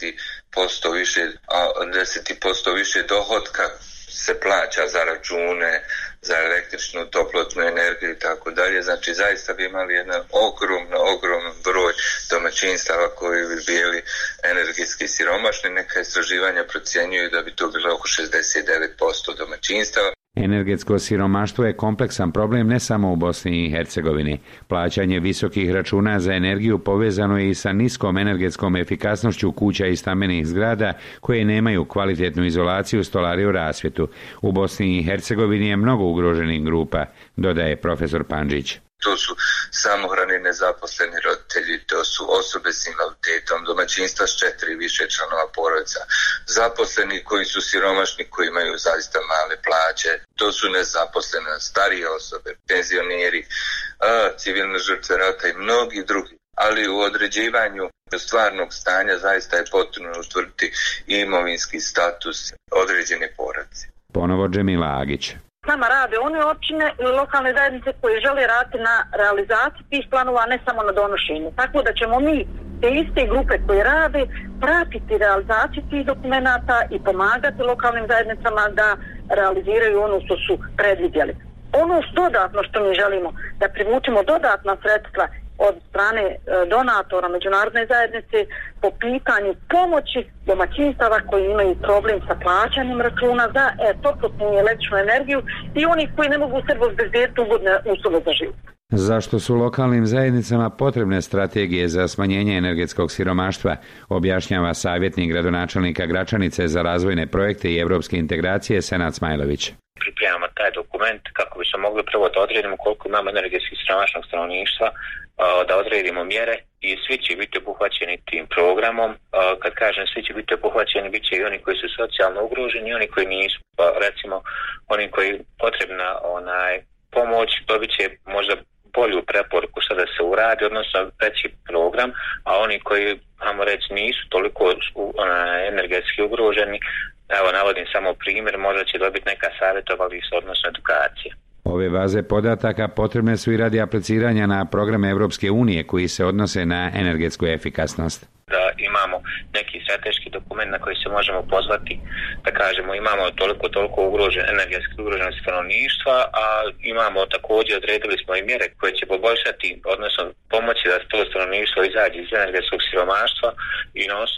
10% više dohotka se plaća za račune, za električnu, toplotnu energiju i tako dalje, znači zaista bi imali jedan ogroman broj domaćinstava koji bi bili energetski siromašni. Neka istraživanja procjenjuju da bi to bilo oko 69% domaćinstava. Energetsko siromaštvo je kompleksan problem ne samo u Bosni i Hercegovini. Plaćanje visokih računa za energiju povezano je i sa niskom energetskom efikasnošću kuća i stambenih zgrada koje nemaju kvalitetnu izolaciju, stolariju, rasvjetu. U Bosni i Hercegovini je mnogo ugroženih grupa, dodaje profesor Pandžić. To su samohrani nezaposleni roditelji, to su osobe s invaliditetom, domaćinstva s 4 i više članova porodica, zaposleni koji su siromašni, koji imaju zaista male plaće, to su nezaposlene starije osobe, penzioneri, civilne žrtve rata i mnogi drugi. Ali u određivanju stvarnog stanja zaista je potrebno utvrditi imovinski status određene porodice. Ponovo Džemila Agić. S nama rade one općine ili lokalne zajednice koje žele raditi na realizaciji tih planova, a ne samo na donošenju. Tako da ćemo mi te iste grupe koje rade pratiti realizaciju tih dokumenata i pomagati lokalnim zajednicama da realiziraju ono što su predvidjeli. Ono dodatno što mi želimo, da privučemo dodatna sredstva od strane donatora međunarodne zajednice po pitanju pomoći domaćinstava koji imaju problem sa plaćanjem računa za toplotnu i električnu energiju i onih koji ne mogu sebi obezbediti ugodne uslove za život. Zašto su lokalnim zajednicama potrebne strategije za smanjenje energetskog siromaštva, objašnjava savjetnik gradonačelnika Gračanice za razvojne projekte i evropske integracije Senad Smajlović. Pripremamo taj dokument kako bi se mogli prvo da odredimo koliko imamo energetski siromašnog stanovništva, da odredimo mjere i svi će biti obuhvaćeni tim programom. Kad kažem svi će biti obuhvaćeni, bit će i oni koji su socijalno ugroženi i oni koji nisu. Recimo, oni koji potrebna pomoć dobit će možda bolju preporuku šta da se uradi, odnosno veći program, a oni koji, hajmo reći, nisu toliko energetski ugroženi, evo navodim samo primjer, možda će dobiti neka savjetovališta, odnosno edukacija. Ove baze podataka potrebne su i radi apliciranja na programe Europske unije koji se odnose na energetsku efikasnost. Da imamo neki strateški dokument na koji se možemo pozvati, da kažemo imamo toliko energetski ugroženog stanovništva, a imamo također, odredili smo i mjere koje će poboljšati, odnosno pomoći da to stanovništvo izađe iz energetskog siromaštva i na osnovu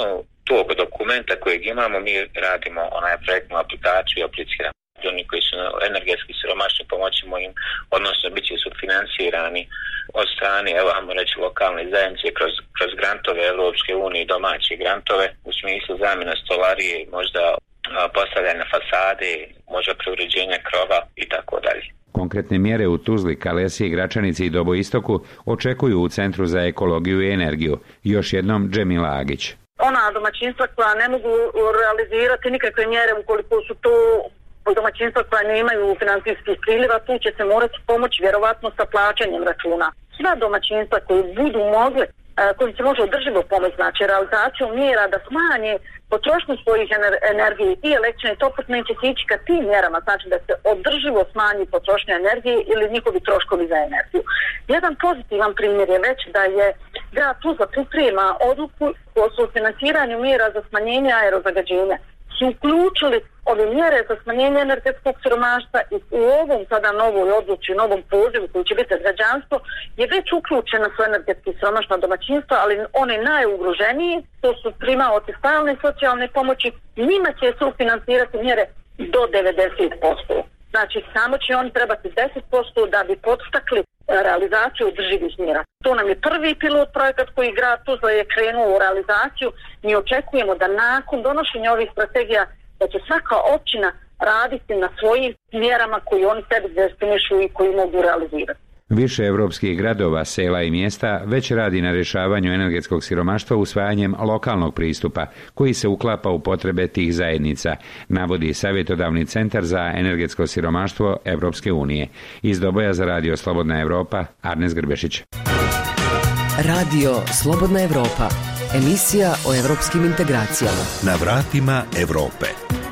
tog dokumenta kojeg imamo mi radimo projektnu aplikaciju i apliciramo. Oni koji su energetski siromašni pomoćemo im, odnosno bit će sufinansirani od strane, ajmo reći, lokalne zajednice kroz grantove Europske unije i domaće grantove u smislu zamjena stolarije, možda postavljanja fasade, možda preuređenja krova i tako dalje. Konkretne mjere u Tuzli, Kalesi, Gračanici i Doboistoku očekuju u Centru za ekologiju i energiju. Još jednom Džemila Agić. Ona domaćinstva koja ne mogu realizirati nikakve mjere ukoliko su to domaćinstva koja nemaju financijskih priliva, tu će se morati pomoći vjerovatno sa plaćanjem računa. Sva domaćinstva koji budu mogli, koji se može održivo pomoći, znači realizacijom mjera da smanje potrošnju svojih energije i električne i toplotne će se ići ka tim mjerama, znači da se održivo smanji potrošnja energije ili njihovi troškovi za energiju. Jedan pozitivan primjer je već da je grad Tuzla priprema odluku o sufinanciranju mjera za smanjenje aerozagađenja. Su uključili ove mjere za smanjenje energetskog siromaštva i u ovom sada novoj odluci, novom pozivu koji će biti građanstvo, je već uključena su energetski siromašna domaćinstva, ali one najugroženiji, to su primaoci stalne socijalne pomoći, njima će se ufinancirati mjere do 90%. Znači, samo će oni trebati 10% da bi podstakli realizaciju održivih mjera. To nam je prvi pilot projekat koji grad Tuzla je krenuo u realizaciju. Mi očekujemo da nakon donošenja ovih strategija da će svaka općina raditi na svojim mjerama koji oni sebi destinišu i koji mogu realizirati. Više evropskih gradova, sela i mjesta već radi na rješavanju energetskog siromaštva usvajanjem lokalnog pristupa koji se uklapa u potrebe tih zajednica, navodi Savjetodavni centar za energetsko siromaštvo Evropske unije. Iz Doboja za Radio Slobodna Evropa, Arnes Grbešić. Radio Slobodna Evropa, emisija o evropskim integracijama. Na vratima Evrope.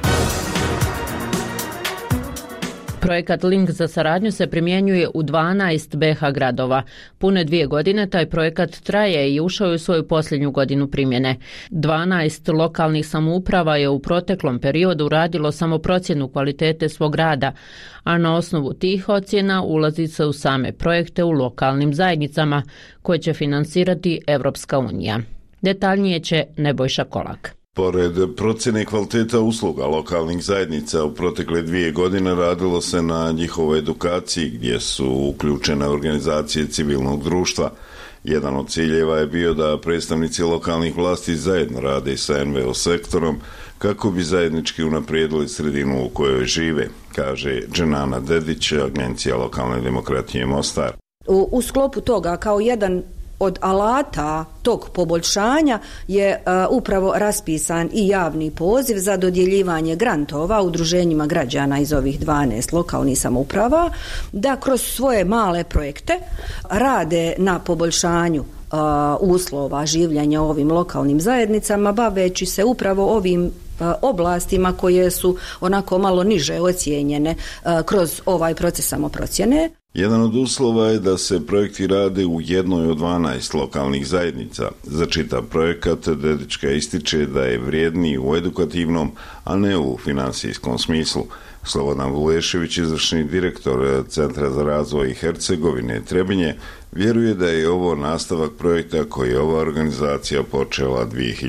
Projekat Link za saradnju se primjenjuje u 12 BiH gradova. Pune 2 godine taj projekat traje i ušao je u svoju posljednju godinu primjene. 12 lokalnih samouprava je u proteklom periodu radilo samo procjenu kvalitete svog rada, a na osnovu tih ocjena ulazi se u same projekte u lokalnim zajednicama koje će finansirati Evropska unija. Detaljnije će Nebojša Kolak. Pored procjene kvaliteta usluga lokalnih zajednica u protekle 2 godine radilo se na njihovoj edukaciji gdje su uključene organizacije civilnog društva. Jedan od ciljeva je bio da predstavnici lokalnih vlasti zajedno rade sa NVO sektorom kako bi zajednički unaprijedili sredinu u kojoj žive, kaže Dženana Dedić, Agencija lokalne demokratije Mostar. U sklopu toga kao jedan od alata tog poboljšanja je upravo raspisan i javni poziv za dodjeljivanje grantova udruženjima građana iz ovih 12 lokalnih samouprava da kroz svoje male projekte rade na poboljšanju uslova življenja u ovim lokalnim zajednicama, baveći se upravo ovim oblastima koje su onako malo niže ocijenjene kroz ovaj proces samoprocjene. Jedan od uslova je da se projekti rade u jednoj od 12 lokalnih zajednica. Za čitav projekat Dedička ističe da je vrijedniji u edukativnom, a ne u finansijskom smislu. Slobodan Vulešević, izvršni direktor Centra za razvoj Hercegovine Trebinje, vjeruje da je ovo nastavak projekta koji je ova organizacija počela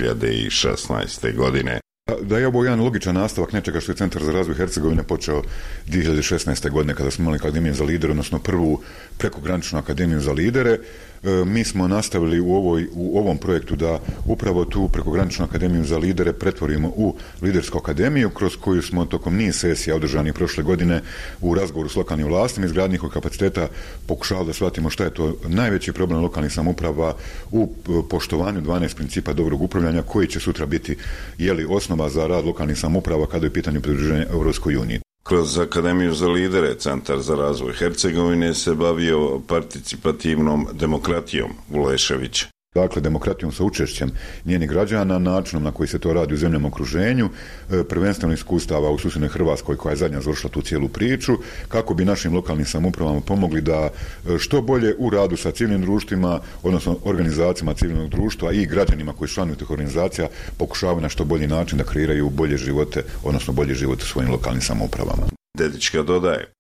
2016. godine. Da je ovo jedan logičan nastavak nečega što je Centar za razvoj Hercegovine počeo 2016. godine kada smo imali Akademiju za lidere, odnosno prvu prekograničnu Akademiju za lidere. Mi smo nastavili u ovom projektu da upravo tu prekograničnu Akademiju za lidere pretvorimo u lidersku akademiju kroz koju smo tokom niz sesija održanih prošle godine u razgovoru s lokalnim vlastima izgradnji njihovih kapaciteta pokušavali da shvatimo šta je to najveći problem lokalnih samouprava u poštovanju 12 principa dobrog upravljanja koji će sutra biti osnova za rad lokalnih samouprava kada je u pitanju pridruženja Europskoj uniji. Kroz Akademiju za lidere Centar za razvoj Hercegovine se bavio participativnom demokratijom, Vulešević. Dakle, demokratijom sa učešćem njenih građana, načinom na koji se to radi u zemljama okruženju, prvenstveno iskustava u susjednoj Hrvatskoj koja je zadnja završila tu cijelu priču, kako bi našim lokalnim samoupravama pomogli da što bolje u radu sa civilnim društvima, odnosno organizacijama civilnog društva i građanima koji su članovi tih organizacija pokušavaju na što bolji način da kreiraju bolje živote, odnosno bolji život u svojim lokalnim samoupravama. Dedička dodaje.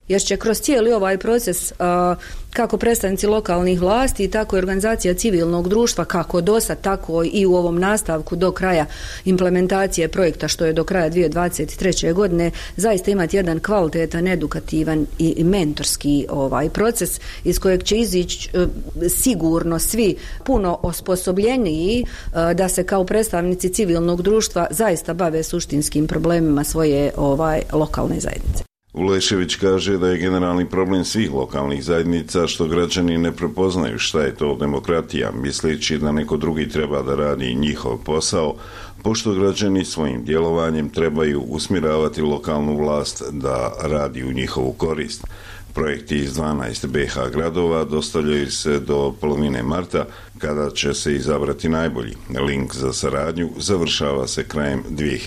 Jer će kroz cijeli ovaj proces kako predstavnici lokalnih vlasti, tako i organizacija civilnog društva, kako do sad, tako i u ovom nastavku do kraja implementacije projekta, što je do kraja 2023. godine, zaista imati jedan kvalitetan, edukativan i mentorski proces iz kojeg će izići sigurno svi puno osposobljeniji da se kao predstavnici civilnog društva zaista bave suštinskim problemima svoje lokalne zajednice. Ulešević kaže da je generalni problem svih lokalnih zajednica što građani ne prepoznaju šta je to demokratija, misleći da neko drugi treba da radi njihov posao, pošto građani svojim djelovanjem trebaju usmjeravati lokalnu vlast da radi u njihovu korist. Projekti iz 12 BiH gradova dostavljaju se do polovine marta, kada će se izabrati najbolji. Link za saradnju završava se krajem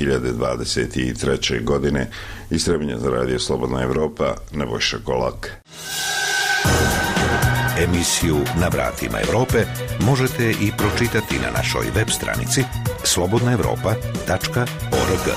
2023. godine. Iz Trebinja za Radio Slobodna Evropa, Nebojša Kolak. Emisiju Na vratima Evrope možete i pročitati na našoj web stranici slobodnaevropa.org.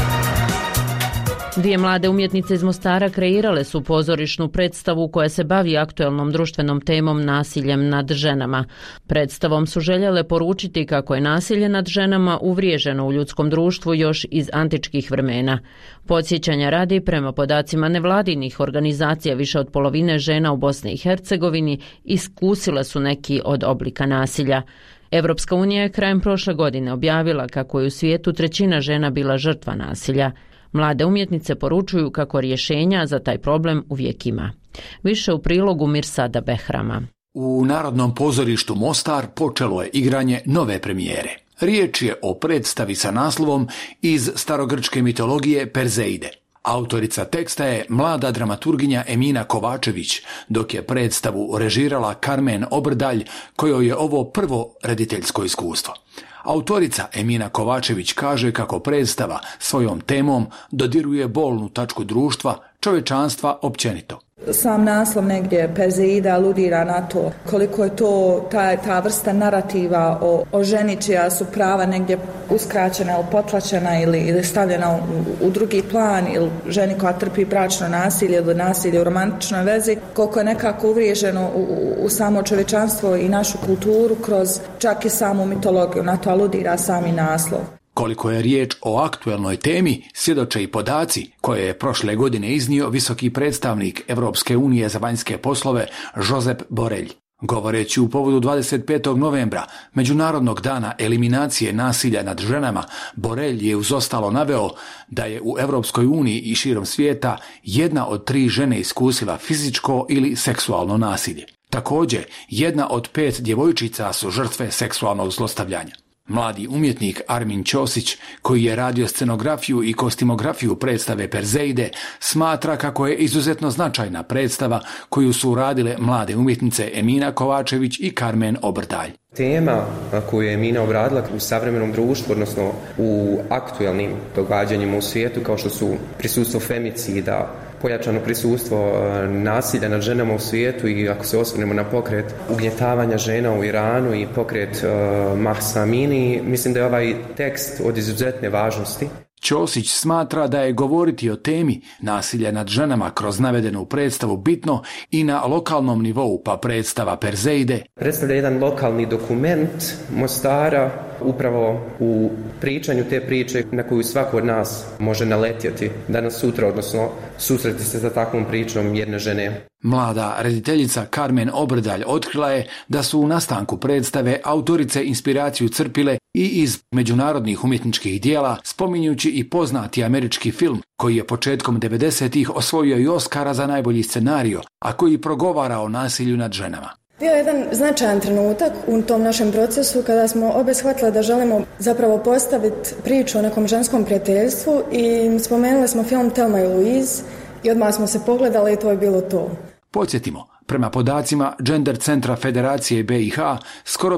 Dvije mlade umjetnice iz Mostara kreirale su pozorišnu predstavu koja se bavi aktuelnom društvenom temom nasiljem nad ženama. Predstavom su željele poručiti kako je nasilje nad ženama uvriježeno u ljudskom društvu još iz antičkih vremena. Podsjećanja radi, prema podacima nevladinih organizacija, više od polovine žena u Bosni i Hercegovini iskusile su neki od oblika nasilja. Evropska unija je krajem prošle godine objavila kako je u svijetu 1/3 žena bila žrtva nasilja. Mlade umjetnice poručuju kako rješenja za taj problem uvijek ima. Više u prilogu Mirsada Behrama. U Narodnom pozorištu Mostar počelo je igranje nove premijere. Riječ je o predstavi sa naslovom Iz starogrčke mitologije Perzeide. Autorica teksta je mlada dramaturginja Emina Kovačević, dok je predstavu režirala Karmen Obrdalj, kojoj je ovo prvo rediteljsko iskustvo. Autorica Emina Kovačević kaže kako predstava svojom temom dodiruje bolnu tačku društva, čovječanstva općenito. Sam naslov negdje Perzeida aludira na to koliko je to ta vrsta narativa o ženi čija su prava negdje uskraćena ili potlačena ili stavljena u drugi plan, ili ženi koja trpi bračno nasilje ili nasilje u romantičnoj vezi, koliko je nekako uvriježeno u samo čovječanstvo i našu kulturu kroz čak i samu mitologiju. Na to aludira sami naslov. Koliko je riječ o aktuelnoj temi, svjedoče i podaci koje je prošle godine iznio visoki predstavnik Europske unije za vanjske poslove Josep Borrell. Govoreći u povodu 25. novembra, Međunarodnog dana eliminacije nasilja nad ženama, Borrell je uz ostalo naveo da je u Europskoj uniji i širom svijeta 1 od 3 žene iskusila fizičko ili seksualno nasilje. Također, 1 od 5 djevojčica su žrtve seksualnog zlostavljanja. Mladi umjetnik Armin Ćosić, koji je radio scenografiju i kostimografiju predstave Perzeide, smatra kako je izuzetno značajna predstava koju su uradile mlade umjetnice Emina Kovačević i Karmen Obrdalj. Tema koju je Emina obradila u savremenom društvu, odnosno u aktuelnim događanjima u svijetu, kao što su prisustvo femicida, pojačano prisustvo nasilja nad ženama u svijetu i ako se osvrnemo na pokret ugnjetavanja žena u Iranu i pokret Mahsa Amini, mislim da je ovaj tekst od izuzetne važnosti. Ćosić smatra da je govoriti o temi nasilja nad ženama kroz navedenu predstavu bitno i na lokalnom nivou, pa predstava Perzeide predstavlja jedan lokalni dokument Mostara upravo u pričanju te priče na koju svako od nas može naletjeti danas sutra, odnosno susreti se sa takvom pričom jedne žene. Mlada rediteljica Karmen Obrdalj otkrila je da su u nastanku predstave autorice inspiraciju crpile i iz međunarodnih umjetničkih dijela, spominjući i poznati američki film koji je početkom 90-ih osvojio i Oscara za najbolji scenario, a koji progovara o nasilju nad ženama. Bio je jedan značajan trenutak u tom našem procesu kada smo obe shvatile da želimo zapravo postaviti priču o nekom ženskom prijateljstvu i spomenuli smo film Thelma i Louise i odmah smo se pogledali i to je bilo to. Podsjetimo, prema podacima Gender centra Federacije BiH, skoro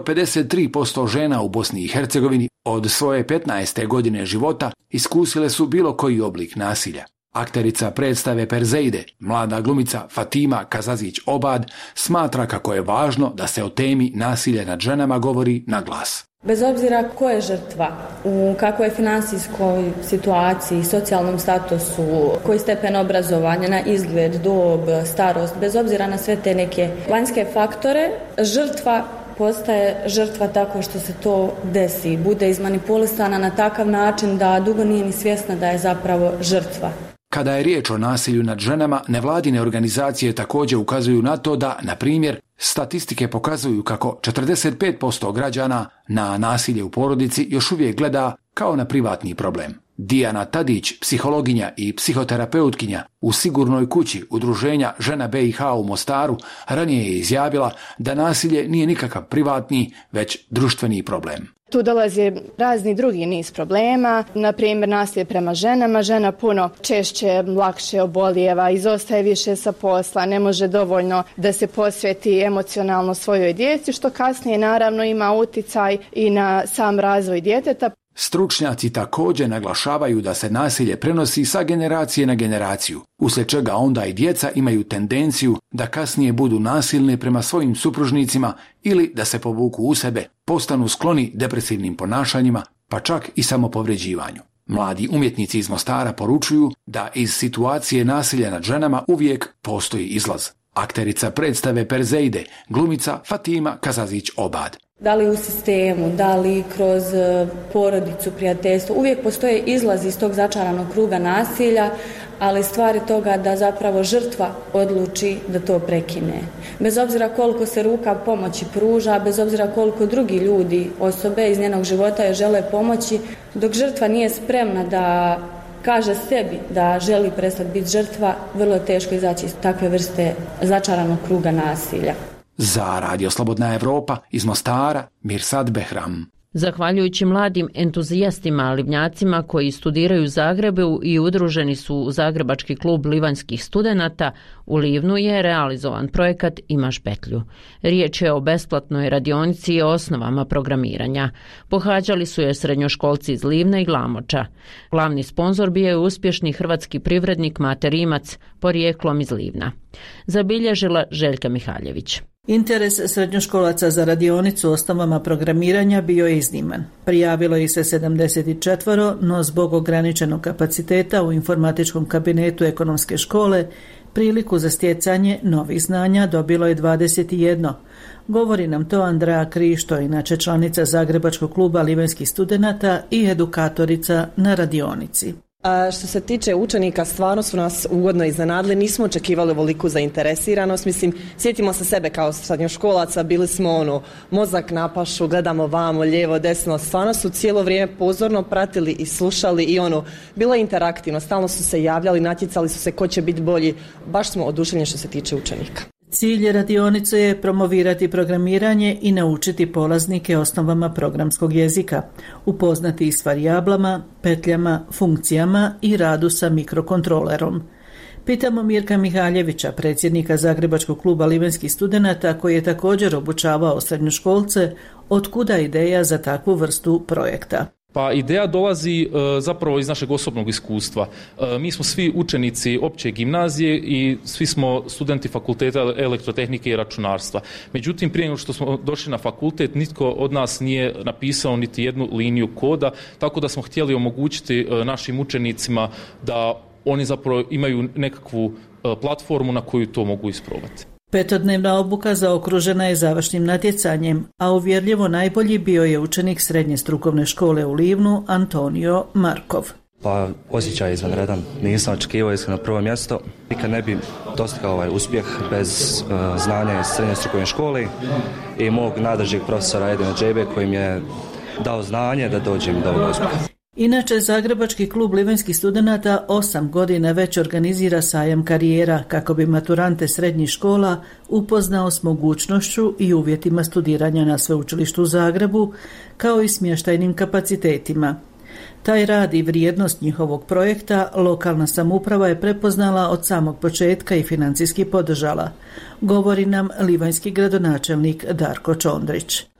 53% žena u Bosni i Hercegovini od svoje 15. godine života iskusile su bilo koji oblik nasilja. Akterica predstave Perzeide, mlada glumica Fatima Kazazić-Obad, smatra kako je važno da se o temi nasilja nad ženama govori na glas. Bez obzira ko je žrtva, u kakvoj finansijskoj situaciji, socijalnom statusu, koji stepen obrazovanja, na izgled, dob, starost, bez obzira na sve te neke vanjske faktore, žrtva postaje žrtva tako što se to desi, bude izmanipulisana na takav način da dugo nije ni svjesna da je zapravo žrtva. Kada je riječ o nasilju nad ženama, nevladine organizacije također ukazuju na to da, na primjer, statistike pokazuju kako 45% građana na nasilje u porodici još uvijek gleda kao na privatni problem. Dijana Tadić, psihologinja i psihoterapeutkinja u Sigurnoj kući udruženja Žena BiH u Mostaru, ranije je izjavila da nasilje nije nikakav privatni, već društveni problem. Tu dolazi razni drugi niz problema, na primjer nasilje prema ženama. Žena puno češće, lakše obolijeva, izostaje više sa posla, ne može dovoljno da se posveti emocionalno svojoj djeci, što kasnije naravno ima uticaj i na sam razvoj djeteta. Stručnjaci također naglašavaju da se nasilje prenosi sa generacije na generaciju, uslijed čega onda i djeca imaju tendenciju da kasnije budu nasilne prema svojim supružnicima ili da se povuku u sebe, postanu skloni depresivnim ponašanjima, pa čak i samopovređivanju. Mladi umjetnici iz Mostara poručuju da iz situacije nasilja nad ženama uvijek postoji izlaz. Akterica predstave Perzeide, glumica Fatima Kazazić-Obad. Da li u sistemu, da li kroz porodicu, prijateljstvo, uvijek postoje izlaz iz tog začaranog kruga nasilja, ali stvar je toga da zapravo žrtva odluči da to prekine. Bez obzira koliko se ruka pomoći pruža, bez obzira koliko drugi ljudi, osobe iz njenog života je žele pomoći, dok žrtva nije spremna da kaže sebi da želi prestati biti žrtva, vrlo je teško izaći iz takve vrste začaranog kruga nasilja. Za Radio Slobodna Evropa iz Mostara, Mirsad Behram. Zahvaljujući mladim entuzijastima livnjacima koji studiraju u Zagrebu i udruženi su u Zagrebački klub livanjskih studenata, u Livnu je realizovan projekat Imaš petlju. Riječ je o besplatnoj radionici i osnovama programiranja. Pohađali su je srednjoškolci iz Livna i Glamoča. Glavni sponzor bio je uspješni hrvatski privrednik Mate Rimac, porijeklom iz Livna. Zabilježila Željka Mihaljević. Interes srednjoškolaca za radionicu osnovama programiranja bio je izniman. Prijavilo ih se 74, no zbog ograničenog kapaciteta u informatičkom kabinetu ekonomske škole priliku za stjecanje novih znanja dobilo je 21. Govori nam to Andreja Krišto, inače članica Zagrebačkog kluba livanjskih studenata i edukatorica na radionici. A što se tiče učenika, stvarno su nas ugodno iznenadili, nismo očekivali ovoliku zainteresiranost, mislim, sjetimo se sebe kao srednjoškolaca, bili smo mozak na pašu, gledamo vamo, lijevo, desno, stvarno su cijelo vrijeme pozorno pratili i slušali i bilo je interaktivno, stalno su se javljali, natjecali su se ko će biti bolji, baš smo oduševljeni što se tiče učenika. Cilj radionice je promovirati programiranje i naučiti polaznike osnovama programskog jezika, upoznati ih s varijablama, petljama, funkcijama i radu sa mikrokontrolerom. Pitamo Mirka Mihaljevića, predsjednika Zagrebačkog kluba livanjskih studenata, koji je također obučavao srednjoškolce, otkuda ideja za takvu vrstu projekta. Pa ideja dolazi zapravo iz našeg osobnog iskustva. Mi smo svi učenici opće gimnazije i svi smo studenti fakulteta elektrotehnike i računarstva. Međutim, prije nego što smo došli na fakultet, nitko od nas nije napisao niti jednu liniju koda, tako da smo htjeli omogućiti našim učenicima da oni zapravo imaju nekakvu platformu na koju to mogu isprobati. Petodnevna obuka zaokružena je završnim natjecanjem, a uvjerljivo najbolji bio je učenik srednje strukovne škole u Livnu Antonio Markov. Pa osjećaj izvanredan, nisam očekivao iskreno prvo mjesto. Nikad ne bi dostigao uspjeh bez znanja iz srednje strukovne škole i mog najdražeg profesora Edina Džebe koji mi je dao znanje da dođem do ovog uspjeha. Inače, Zagrebački klub livanjskih studenata 8 godina već organizira sajam karijera kako bi maturante srednjih škola upoznao s mogućnošću i uvjetima studiranja na sveučilištu u Zagrebu, kao i smještajnim kapacitetima. Taj rad i vrijednost njihovog projekta lokalna samouprava je prepoznala od samog početka i financijski podržala, govori nam livanjski gradonačelnik Darko Čondrić.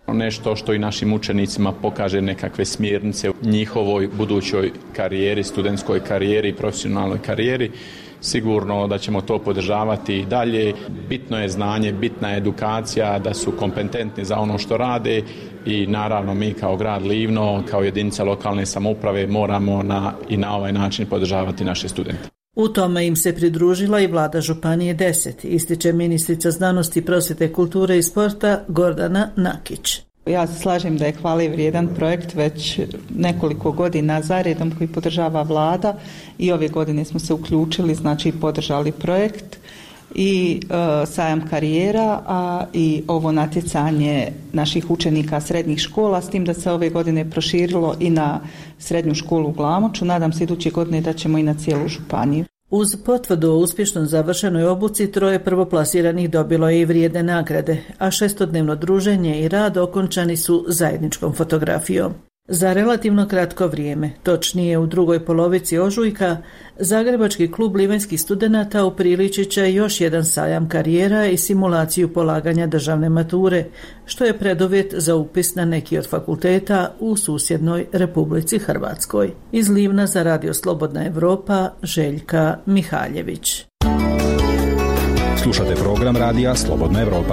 nešto što i našim učenicima pokaže nekakve smjernice u njihovoj budućoj karijeri, studentskoj karijeri i profesionalnoj karijeri. Sigurno da ćemo to podržavati i dalje. Bitno je znanje, bitna je edukacija, da su kompetentni za ono što rade i naravno mi kao grad Livno, kao jedinica lokalne samouprave moramo i na ovaj način podržavati naše studente. U tome im se pridružila i vlada Županije 10, ističe ministrica znanosti, prosvjete, kulture i sporta Gordana Nakić. Ja se slažem da je hvale vrijedan projekt već nekoliko godina zaredom koji podržava vlada i ove godine smo se uključili, znači podržali projekt i sajam karijera, a i ovo natjecanje naših učenika srednjih škola, s tim da se ove godine proširilo i na srednju školu u Glamoču. Nadam se iduće godine da ćemo i na cijelu županiju. Uz potvrdu o uspješno završenoj obuci 3 prvoplasiranih dobilo je i vrijedne nagrade, a 6-dnevno druženje i rad okončani su zajedničkom fotografijom. Za relativno kratko vrijeme, točnije u drugoj polovici ožujka, Zagrebački klub livanjskih studenata upriličit će još jedan sajam karijera i simulaciju polaganja državne mature, što je preduvjet za upis na neki od fakulteta u susjednoj Republici Hrvatskoj. Iz Livna za Radio Slobodna Evropa, Željka Mihaljević. Slušate program Radija Slobodna Evropa.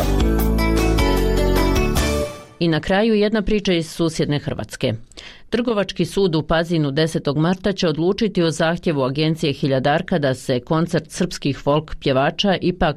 I na kraju jedna priča iz susjedne Hrvatske. Trgovački sud u Pazinu 10. marta će odlučiti o zahtjevu agencije Hiljadarka da se koncert srpskih folk pjevača ipak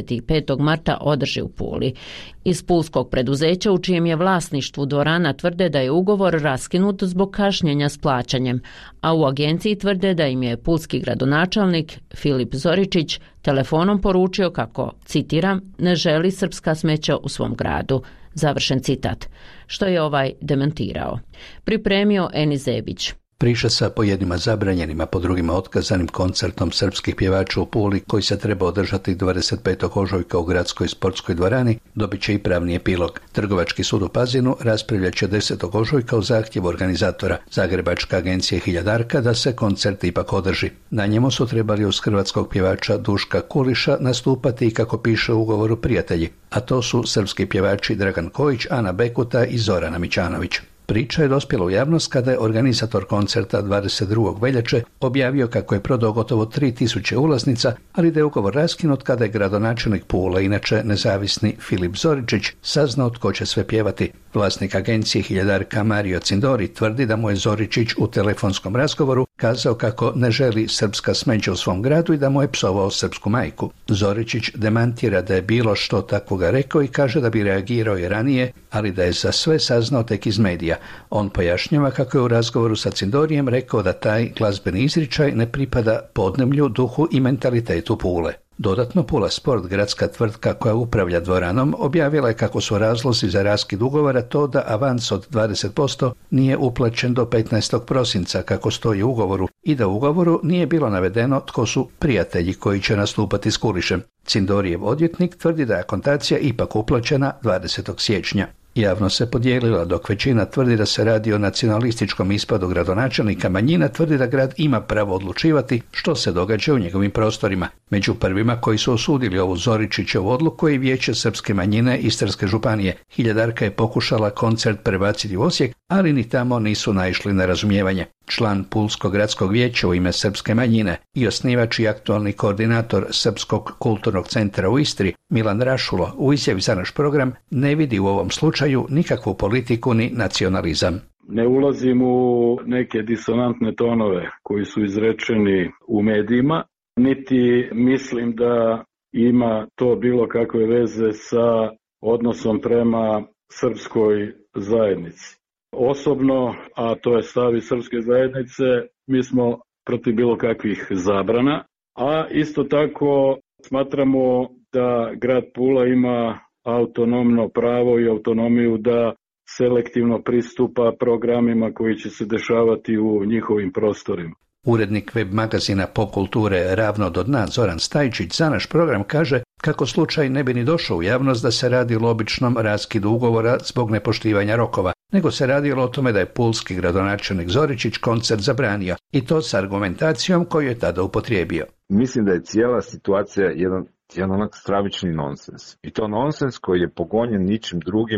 25. marta održi u Puli. Iz pulskog preduzeća u čijem je vlasništvu dvorana tvrde da je ugovor raskinut zbog kašnjenja s plaćanjem, a u agenciji tvrde da im je pulski gradonačelnik Filip Zoričić telefonom poručio kako, citiram, ne želi srpska smeća u svom gradu. Završen citat, što je ovaj demantirao. Pripremio Eni Zebić. Priča sa po jednima zabranjenima, po drugima otkazanim koncertom srpskih pjevača u Puli, koji se treba održati 25. ožujka u gradskoj sportskoj dvorani, dobit će i pravni epilog. Trgovački sud u Pazinu raspravljat će 10. ožujka u zahtjevu organizatora Zagrebačke agencije Hiljadarka da se koncert ipak održi. Na njemu su trebali uz hrvatskog pjevača Duška Kuliša nastupati i, kako piše u ugovoru, prijatelji, a to su srpski pjevači Dragan Kojić, Ana Bekuta i Zorana Mićanović. Priča je dospjela u javnost kada je organizator koncerta 22. veljače objavio kako je prodao gotovo 3000 ulaznica, ali da je ugovor raskinut kada je gradonačelnik Pule, inače nezavisni Filip Zoričić, saznao tko će sve pjevati. Vlasnik agencije Hiljadarka Mario Cindori tvrdi da mu je Zoričić u telefonskom razgovoru kazao kako ne želi srpska smeđa u svom gradu i da mu je psovao srpsku majku. Zoričić demantira da je bilo što takvoga rekao i kaže da bi reagirao i ranije, ali da je za sve saznao tek iz medija. On pojašnjava kako je u razgovoru sa Cindorijem rekao da taj glazbeni izričaj ne pripada podneblju, duhu i mentalitetu Pule. Dodatno, Pula Sport, gradska tvrtka koja upravlja dvoranom, objavila je kako su razlozi za raskid ugovora to da avans od 20% nije uplaćen do 15. prosinca, kako stoji u ugovoru, i da u ugovoru nije bilo navedeno tko su prijatelji koji će nastupati s Kulišem. Cindorijev odvjetnik tvrdi da je akontacija ipak uplaćena 20. siječnja. Javno se podijelila, dok većina tvrdi da se radi o nacionalističkom ispadu gradonačelnika, manjina tvrdi da grad ima pravo odlučivati što se događa u njegovim prostorima. Među prvima koji su osudili ovu Zoričićevu odluku je Vijeće srpske manjine Istarske županije. Hiljadarka je pokušala koncert prebaciti u Osijek, ali ni tamo nisu naišli na razumijevanje. Član Pulskog gradskog vijeća u ime srpske manjine i osnivač i aktualni koordinator Srpskog kulturnog centra u Istri, Milan Rašulo, u izjavi za naš program ne vidi u ovom slučaju nikakvu politiku ni nacionalizam. Ne ulazim u neke disonantne tonove koji su izrečeni u medijima, niti mislim da ima to bilo kakve veze sa odnosom prema srpskoj zajednici. Osobno, a to je stav iz srpske zajednice, mi smo protiv bilo kakvih zabrana, a isto tako smatramo da grad Pula ima autonomno pravo i autonomiju da selektivno pristupa programima koji će se dešavati u njihovim prostorima. Urednik web magazina Pop kulture Ravno do dna Zoran Stajčić za naš program kaže kako slučaj ne bi ni došao u javnost da se radi o običnom raskidu ugovora zbog nepoštivanja rokova, nego se radilo o tome da je pulski gradonačelnik Zoričić koncert zabranio, i to s argumentacijom koju je tada upotrijebio. Mislim da je cijela situacija jedan onak stravični nonsens. I to nonsens koji je pogonjen ničim drugim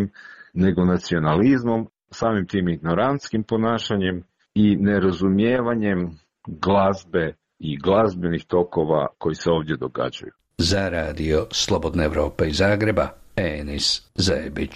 nego nacionalizmom, samim tim ignorantskim ponašanjem i nerazumijevanjem glazbe i glazbenih tokova koji se ovdje događaju. Za radio Slobodna Evropa iz Zagreba, Enis Zebić.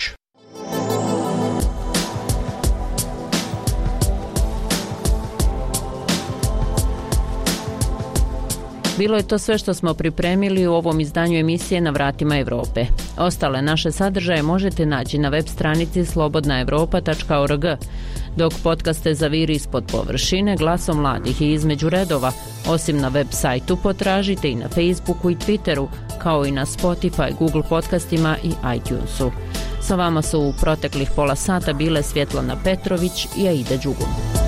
Bilo je to sve što smo pripremili u ovom izdanju emisije Na vratima Europe. Ostale naše sadržaje možete naći na web stranici slobodnaevropa.org, dok podcaste zaviri ispod površine glasom mladih i između redova, osim na web sajtu potražite i na Facebooku i Twitteru, kao i na Spotify, Google podcastima i iTunesu. Sa vama su u proteklih pola sata bile Svjetlana Petrović i Aida Đugum.